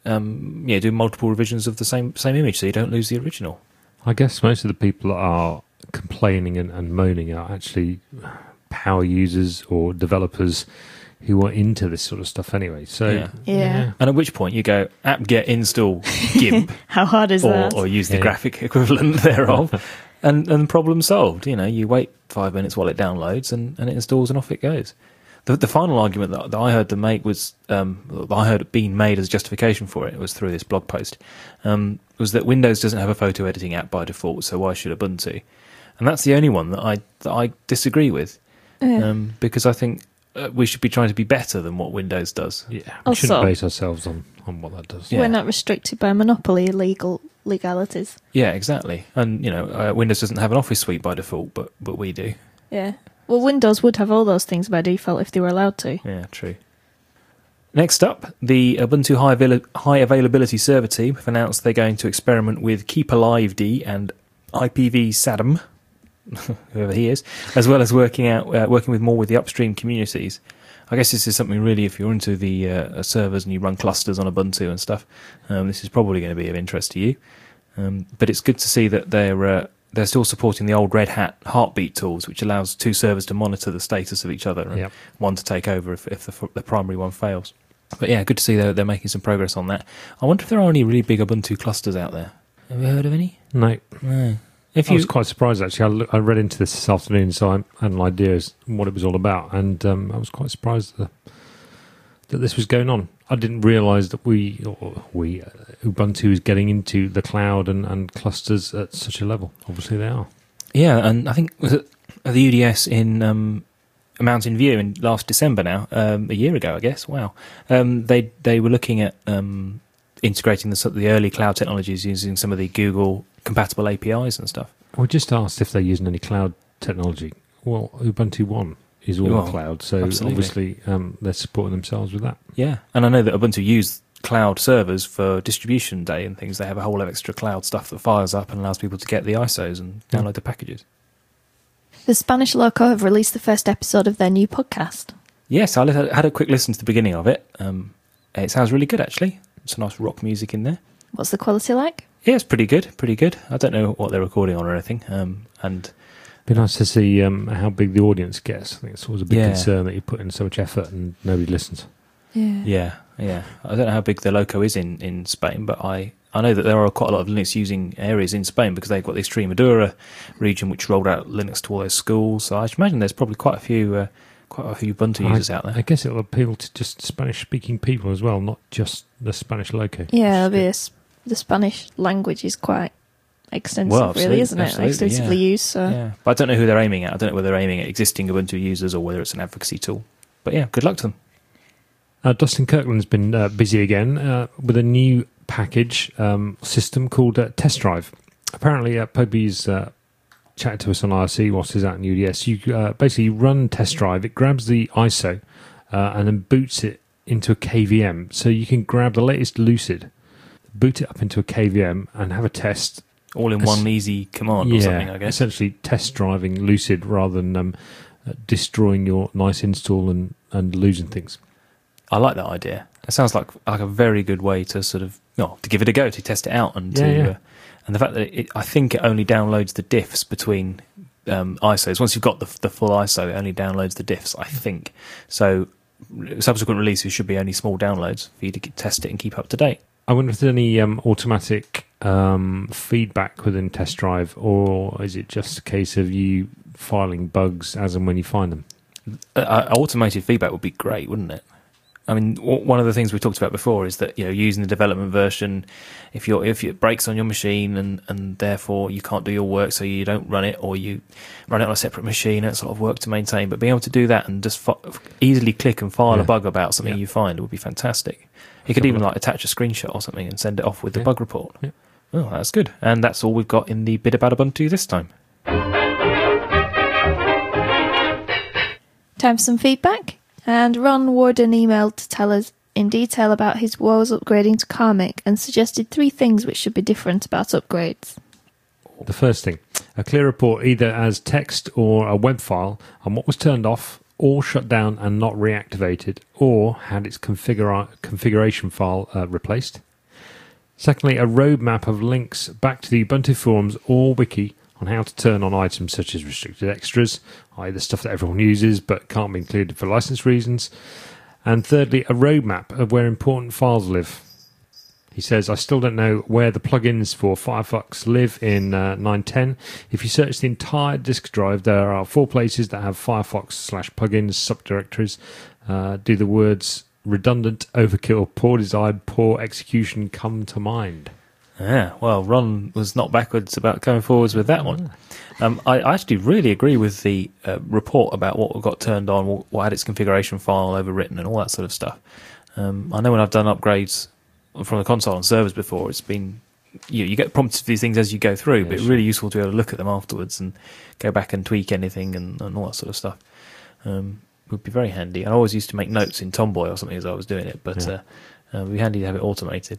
B: do multiple revisions of the same image, so you don't lose the original.
A: I guess most of the people that are complaining and moaning are actually power users or developers who are into this sort of stuff anyway. So
C: Yeah.
B: And at which point you go apt-get install GIMP
C: How hard is that?
B: or use the graphic equivalent thereof, and problem solved. You know, you wait 5 minutes while it downloads and it installs and off it goes. The final argument that I heard them make was, I heard it being made as justification for it was through this blog post, was that Windows doesn't have a photo editing app by default, so why should Ubuntu? And that's the only one that I disagree with, because I think we should be trying to be better than what Windows does.
A: Yeah, we
C: Also-
A: shouldn't base ourselves on what that does.
B: Yeah.
C: We're not restricted by monopoly legalities.
B: Yeah, exactly. And Windows doesn't have an Office suite by default, but we do.
C: Yeah. Well, Windows would have all those things by default if they were allowed to.
B: Yeah, true. Next up, the Ubuntu High Availability Server team have announced they're going to experiment with Keep Alive D and IPv Sadam, whoever he is, as well as working with more with the upstream communities. I guess this is something really, if you're into the servers and you run clusters on Ubuntu and stuff, this is probably going to be of interest to you. But it's good to see that they're still supporting the old Red Hat Heartbeat tools, which allows two servers to monitor the status of each other and one to take over if the primary one fails. But yeah, good to see they're making some progress on that. I wonder if there are any really big Ubuntu clusters out there. Have you heard of any?
A: No.
B: No.
A: I was quite surprised, actually. I read into this afternoon, so I had an idea as what it was all about, and I was quite surprised that this was going on. I didn't realise that Ubuntu is getting into the cloud and clusters at such a level. Obviously they are.
B: Yeah, and I think was it the UDS in Mountain View in last December now, a year ago, I guess. Wow. They were looking at integrating the early cloud technologies using some of the Google compatible APIs and stuff.
A: We just asked if they're using any cloud technology. Well, Ubuntu One is all cloud, so
B: absolutely.
A: obviously they're supporting themselves with that.
B: Yeah, and I know that Ubuntu use cloud servers for distribution day and things. They have a whole lot of extra cloud stuff that fires up and allows people to get the ISOs and download the packages.
C: The Spanish Loco have released the first episode of their new podcast.
B: Yes, I had a quick listen to the beginning of it. It sounds really good, actually. Some nice rock music in there.
C: What's the quality like?
B: Yeah, it's pretty good. I don't know what they're recording on or anything. And
A: be nice to see how big the audience gets. I think it's always a big concern that you put in so much effort and nobody listens.
C: Yeah.
B: Yeah. I don't know how big the loco is in Spain, but I know that there are quite a lot of Linux using areas in Spain because they've got the Extremadura region which rolled out Linux to all those schools. So I imagine there's probably quite a few Ubuntu users out there.
A: I guess it'll appeal to just Spanish-speaking people as well, not just the Spanish loco.
C: Yeah, the Spanish language is quite extensive, really, isn't it? Extensively used. So.
B: Yeah, but I don't know who they're aiming at. I don't know whether they're aiming at existing Ubuntu users or whether it's an advocacy tool. But yeah, good luck to them.
A: Dustin Kirkland's been busy again with a new package system called Test Drive. Apparently, Poby's chatted to us on IRC whilst he's out in UDS. You basically run Test Drive, it grabs the ISO and then boots it into a KVM. So you can grab the latest Lucid, boot it up into a KVM and have a test.
B: All in one easy command or something, I guess.
A: Essentially test driving Lucid rather than destroying your nice install and losing things.
B: I like that idea. It sounds like a very good way to sort of to give it a go, to test it out, and and the fact that I think it only downloads the diffs between ISOs. Once you've got the full ISO, it only downloads the diffs, I think. So subsequent releases should be only small downloads for you to test it and keep up to date.
A: I wonder if there's any automatic feedback within Test Drive, or is it just a case of you filing bugs as and when you find them?
B: Automated feedback would be great, wouldn't it? I mean, one of the things we talked about before is that using the development version, if it breaks on your machine and therefore you can't do your work, so you don't run it, or you run it on a separate machine, it's a lot of work to maintain. But being able to do that and just easily click and file a bug about something you find would be fantastic. You could even attach a screenshot or something and send it off with the bug report. Yeah. Oh, that's good. And that's all we've got in the bit about Ubuntu this time.
C: Time for some feedback. And Ron Warden emailed to tell us in detail about his woes upgrading to Karmic and suggested 3 things which should be different about upgrades.
A: The first thing, a clear report either as text or a web file on what was turned off or shut down and not reactivated, or had its configuration file replaced. Secondly, a roadmap of links back to the Ubuntu forums or wiki on how to turn on items such as restricted extras, i.e. the stuff that everyone uses but can't be included for license reasons. And thirdly, a roadmap of where important files live. He says, I still don't know where the plugins for Firefox live in 9.10. If you search the entire disk drive, there are 4 places that have Firefox/plugins subdirectories. Do the words redundant, overkill, poor design, poor execution come to mind?
B: Yeah, well, Ron was not backwards about going forwards with that one. I actually really agree with the report about what got turned on, what had its configuration file overwritten and all that sort of stuff. I know when I've done upgrades from the console on servers before, it's been you get prompted for these things as you go through, but it's really useful to be able to look at them afterwards and go back and tweak anything and all that sort of stuff. Would be very handy. I always used to make notes in Tomboy or something as I was doing it, but it would be handy to have it automated.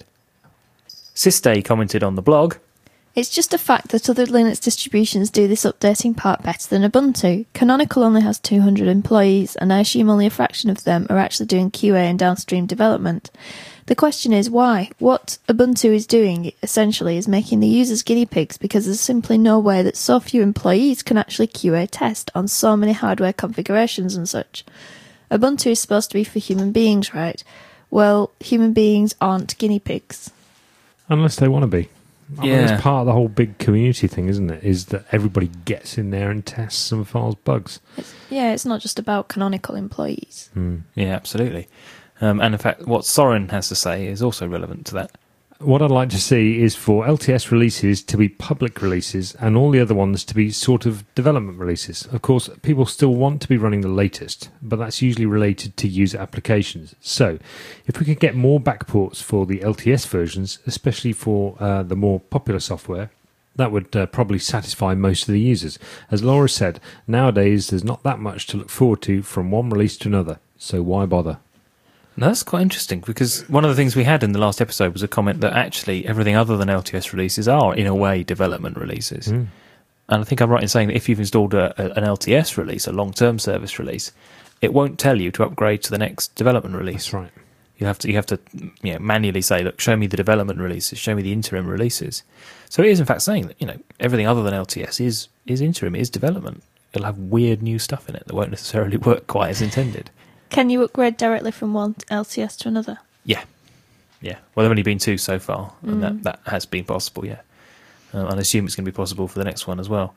B: Siste commented on the blog,
C: It's just a fact that other Linux distributions do this updating part better than Ubuntu. Canonical only has 200 employees, and I assume only a fraction of them are actually doing QA and downstream development. The question is why? What Ubuntu is doing, essentially, is making the users guinea pigs because there's simply no way that so few employees can actually QA test on so many hardware configurations and such. Ubuntu is supposed to be for human beings, right? Well, human beings aren't guinea pigs.
A: Unless they want to be. I mean, it's part of the whole big community thing, isn't it? Is that everybody gets in there and tests and files bugs.
C: It's not just about Canonical employees.
B: Yeah, absolutely. And in fact, what Soren has to say is also relevant to that.
A: What I'd like to see is for LTS releases to be public releases and all the other ones to be sort of development releases. Of course, people still want to be running the latest, but that's usually related to user applications. So, if we could get more backports for the LTS versions, especially for the more popular software, that would probably satisfy most of the users. As Laura said, nowadays there's not that much to look forward to from one release to another, so why bother?
B: No, that's quite interesting, because one of the things we had in the last episode was a comment that actually everything other than LTS releases are, in a way, development releases. And I think I'm right in saying that if you've installed an LTS release, a long-term service release, it won't tell you to upgrade to the next development release.
A: That's right.
B: You have to manually say, look, show me the development releases, show me the interim releases. So it is in fact saying that everything other than LTS is interim, is development. It'll have weird new stuff in it that won't necessarily work quite as intended.
C: Can you upgrade directly from one LTS to another?
B: Yeah. Well, there've only been 2 so far, and that has been possible, yeah. And I assume it's going to be possible for the next one as well.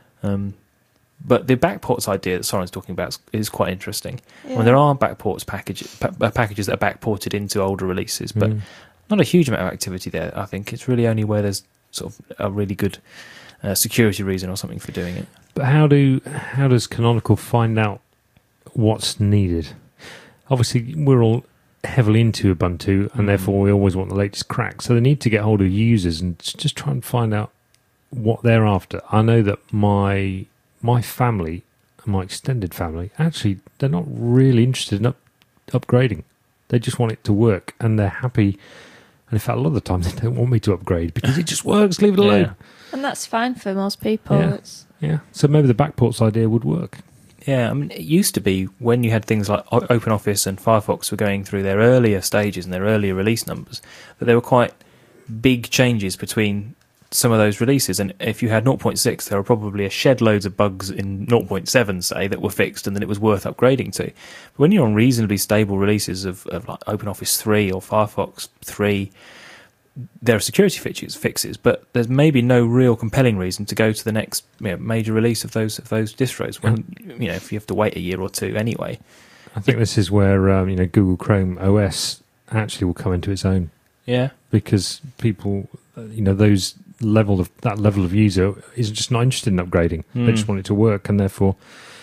B: But the backports idea that Soren's talking about is quite interesting.
C: Yeah.
B: When there are backports packages that are backported into older releases, but not a huge amount of activity there, I think. It's really only where there's sort of a really good security reason or something for doing it.
A: But how does Canonical find out what's needed? Obviously, we're all heavily into Ubuntu, and therefore we always want the latest crack. So they need to get hold of users and just try and find out what they're after. I know that my family, my extended family, actually, they're not really interested in upgrading. They just want it to work, and they're happy. And in fact, a lot of the time, they don't want me to upgrade because it just works. Leave it alone.
B: Yeah.
C: And that's fine for most people.
A: Yeah. Yeah. So maybe the backports idea would work.
B: Yeah, I mean, it used to be when you had things like OpenOffice and Firefox were going through their earlier stages and their earlier release numbers, that there were quite big changes between some of those releases. And if you had 0.6, there were probably a shed loads of bugs in 0.7, say, that were fixed and then it was worth upgrading to. But when you're on reasonably stable releases of like OpenOffice 3 or Firefox 3, there are security fixes, but there's maybe no real compelling reason to go to the next major release of those distros when if you have to wait a year or two anyway.
A: I think this is where Google Chrome OS actually will come into its own.
B: Yeah,
A: because people, that level of user is just not interested in upgrading. They just want it to work, and therefore,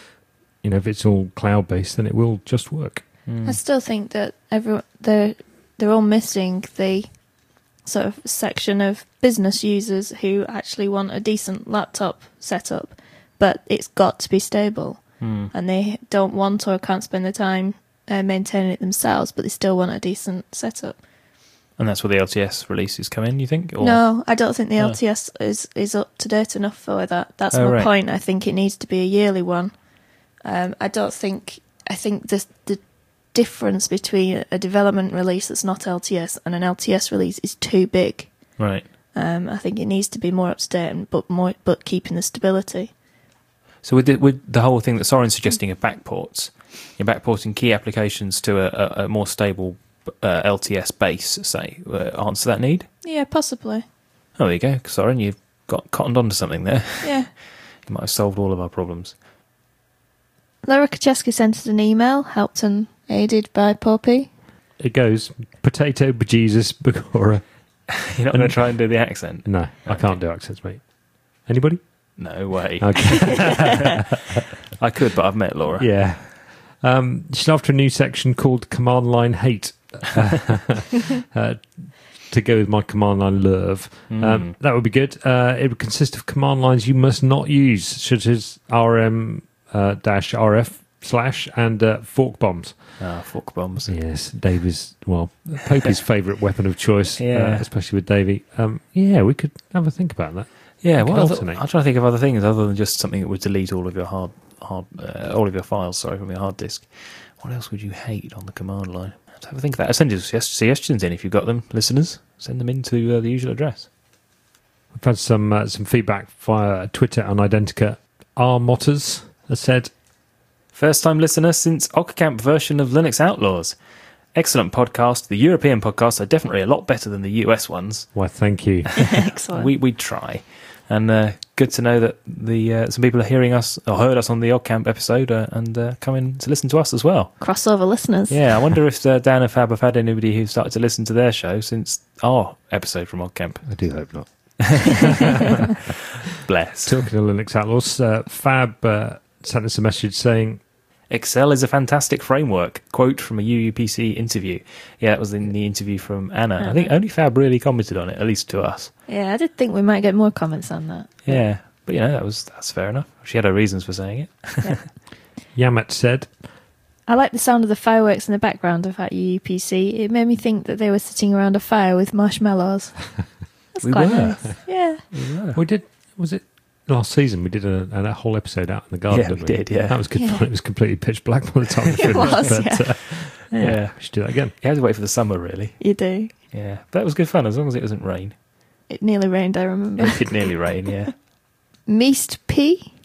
A: if it's all cloud based, then it will just work.
C: I still think that they're all missing the sort of section of business users who actually want a decent laptop setup, but it's got to be stable, and they don't want or can't spend the time maintaining it themselves, but they still want a decent setup.
B: And that's where the LTS releases come in, you think? Or?
C: No, I don't think the LTS is up to date enough for that. That's my point. I think it needs to be a yearly one. I think the difference between a development release that's not LTS and an LTS release is too big.
B: Right.
C: I think it needs to be more up to date, but keeping the stability.
B: So with the whole thing that Soren's suggesting of backports, you're backporting key applications to a more stable LTS base, say, answer that need?
C: Yeah, possibly.
B: Oh, there you go, Soren. You've got cottoned onto something there.
C: Yeah.
B: You might have solved all of our problems.
C: Laura Kaczewski sent us an email, helped and aided by Poppy.
A: It goes, potato, bejesus, begorra.
B: You're not going to try and do the accent?
A: No, I can't do accents, mate. Anybody?
B: No way.
A: Okay.
B: I could, but I've met Laura.
A: Yeah. She's after a new section called Command Line Hate. To go with my command line love. That would be good. It would consist of command lines you must not use, such as rm -rf/ and fork bombs.
B: Fork bombs.
A: Yes, Davy's, Pope's favourite weapon of choice,
B: Yeah.
A: especially with Davy. We could have a think about that.
B: Yeah,
A: Could
B: well,
A: alternate.
B: I'm trying to think of other things other than just something that would delete all of your all of your files, from your hard disk. What else would you hate on the command line? Let's have a think of that. Send your suggestions in if you've got them, listeners. Send them into the usual address.
A: We've had some feedback via Twitter on Identica. R. Motters has said,
B: First time listener since Ocamp version of Linux Outlaws. Excellent podcast. The European podcasts are definitely a lot better than the US ones.
A: "Why, thank you."
C: Excellent.
B: We try. And good to know that some people are hearing us or heard us on the Ocamp episode and coming to listen to us as well.
C: Crossover listeners.
B: Yeah, I wonder if Dan and Fab have had anybody who started to listen to their show since our episode from Ocamp.
A: I do hope not.
B: Bless.
A: Talking to Linux Outlaws, Fab sent us a message saying,
B: Excel is a fantastic framework. Quote from a UUPC interview. Yeah, that was in the interview from Anna. I think only Fab really commented on it, at least to us.
C: Yeah, I did think we might get more comments on that.
B: Yeah, but that's fair enough. She had her reasons for saying it.
C: Yeah.
A: Yamat said,
C: I like the sound of the fireworks in the background of that UUPC. It made me think that they were sitting around a fire with marshmallows. That's
B: We
C: quite
B: were.
C: nice. Yeah.
A: we did, was it last season? We did a whole episode out in the garden,
B: Yeah,
A: didn't
B: we did, yeah.
A: That was good
C: Yeah.
A: fun. It was completely pitch black by the time we
C: It
A: finished.
C: was,
A: but,
C: yeah.
A: we should do that again.
B: You had to wait for the summer, really.
C: You do.
B: Yeah, but that was good fun as long as it doesn't rain.
C: It nearly rained, I remember.
B: It did nearly rain, yeah.
C: Meest P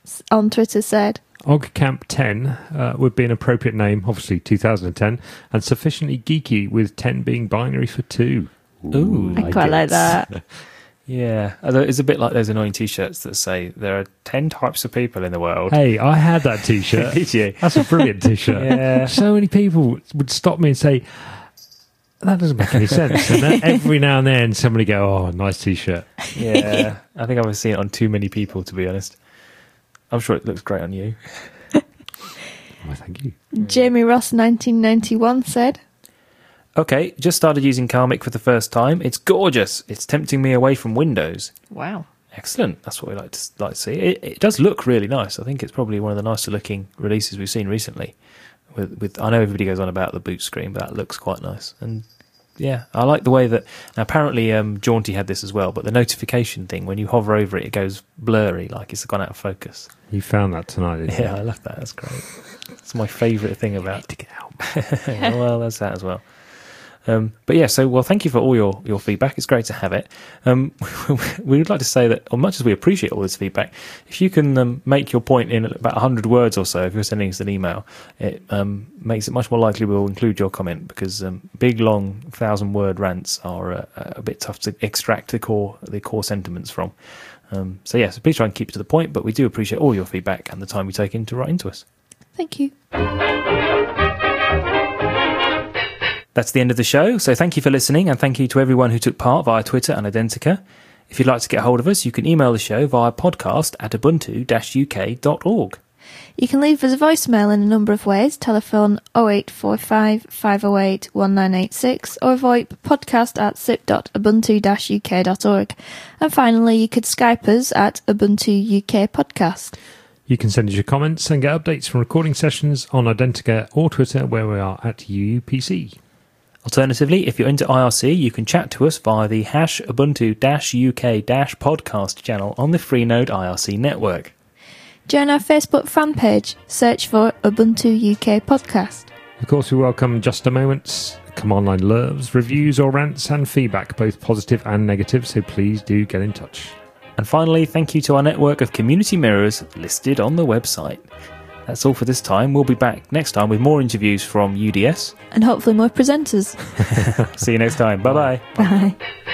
C: on Twitter said,
A: OggCamp 10 would be an appropriate name, obviously 2010, and sufficiently geeky, with 10 being binary for 2.
B: Ooh,
C: I quite like that.
B: Yeah, although it's a bit like those annoying T-shirts that say there are 10 types of people in the world.
A: Hey, I had that T-shirt.
B: Did you?
A: That's a brilliant T-shirt.
B: Yeah.
A: So many people would stop me and say, that doesn't make any sense. And then every now and then somebody go, oh, nice T-shirt.
B: Yeah, I think I've seen it on too many people, to be honest. I'm sure it looks great on you.
A: Why, thank you.
C: Jamie Ross 1991 said,
B: Okay, just started using Karmic for the first time. It's gorgeous. It's tempting me away from Windows.
C: wow.
B: Excellent. That's what we like to see. It does look really nice. I think it's probably one of the nicer looking releases we've seen recently. With I know everybody goes on about the boot screen, but that looks quite nice. And yeah, I like the way that apparently Jaunty had this as well. But the notification thing, when you hover over it, it goes blurry, like it's gone out of focus.
A: You found that tonight, didn't
B: Yeah, I love that. That's great. It's my favourite thing about it.
A: to get out.
B: Well, there's that as well. But yeah, so thank you for all your feedback. It's great to have it. We would like to say that, as much as we appreciate all this feedback, if you can make your point in about 100 words or so, if you're sending us an email, it makes it much more likely we'll include your comment, because big, long, 1,000-word rants are a bit tough to extract the core sentiments from. So yeah, so please try and keep it to the point, but we do appreciate all your feedback and the time you take in to write into us.
C: Thank you.
B: That's the end of the show, so thank you for listening, and thank you to everyone who took part via Twitter and Identica. If you'd like to get hold of us, you can email the show via podcast@ubuntu-uk.org.
C: You can leave us a voicemail in a number of ways. Telephone 0845 508 1986 or VoIP podcast@sip.ubuntu-uk.org. And finally, you could Skype us at Ubuntu UK Podcast.
A: You can send us your comments and get updates from recording sessions on Identica or Twitter, where we are at UUPC.
B: Alternatively, if you're into IRC, you can chat to us via the #Ubuntu-UK-podcast channel on the Freenode IRC network.
C: Join our Facebook fan page. Search for Ubuntu UK Podcast.
A: Of course, we welcome Just a Moments, Come Online Lurves, reviews or rants and feedback, both positive and negative, so please do get in touch.
B: And finally, thank you to our network of community mirrors listed on the website. That's all for this time. We'll be back next time with more interviews from UDS.
C: And hopefully more presenters.
B: See you next time. Bye-bye.
C: Bye.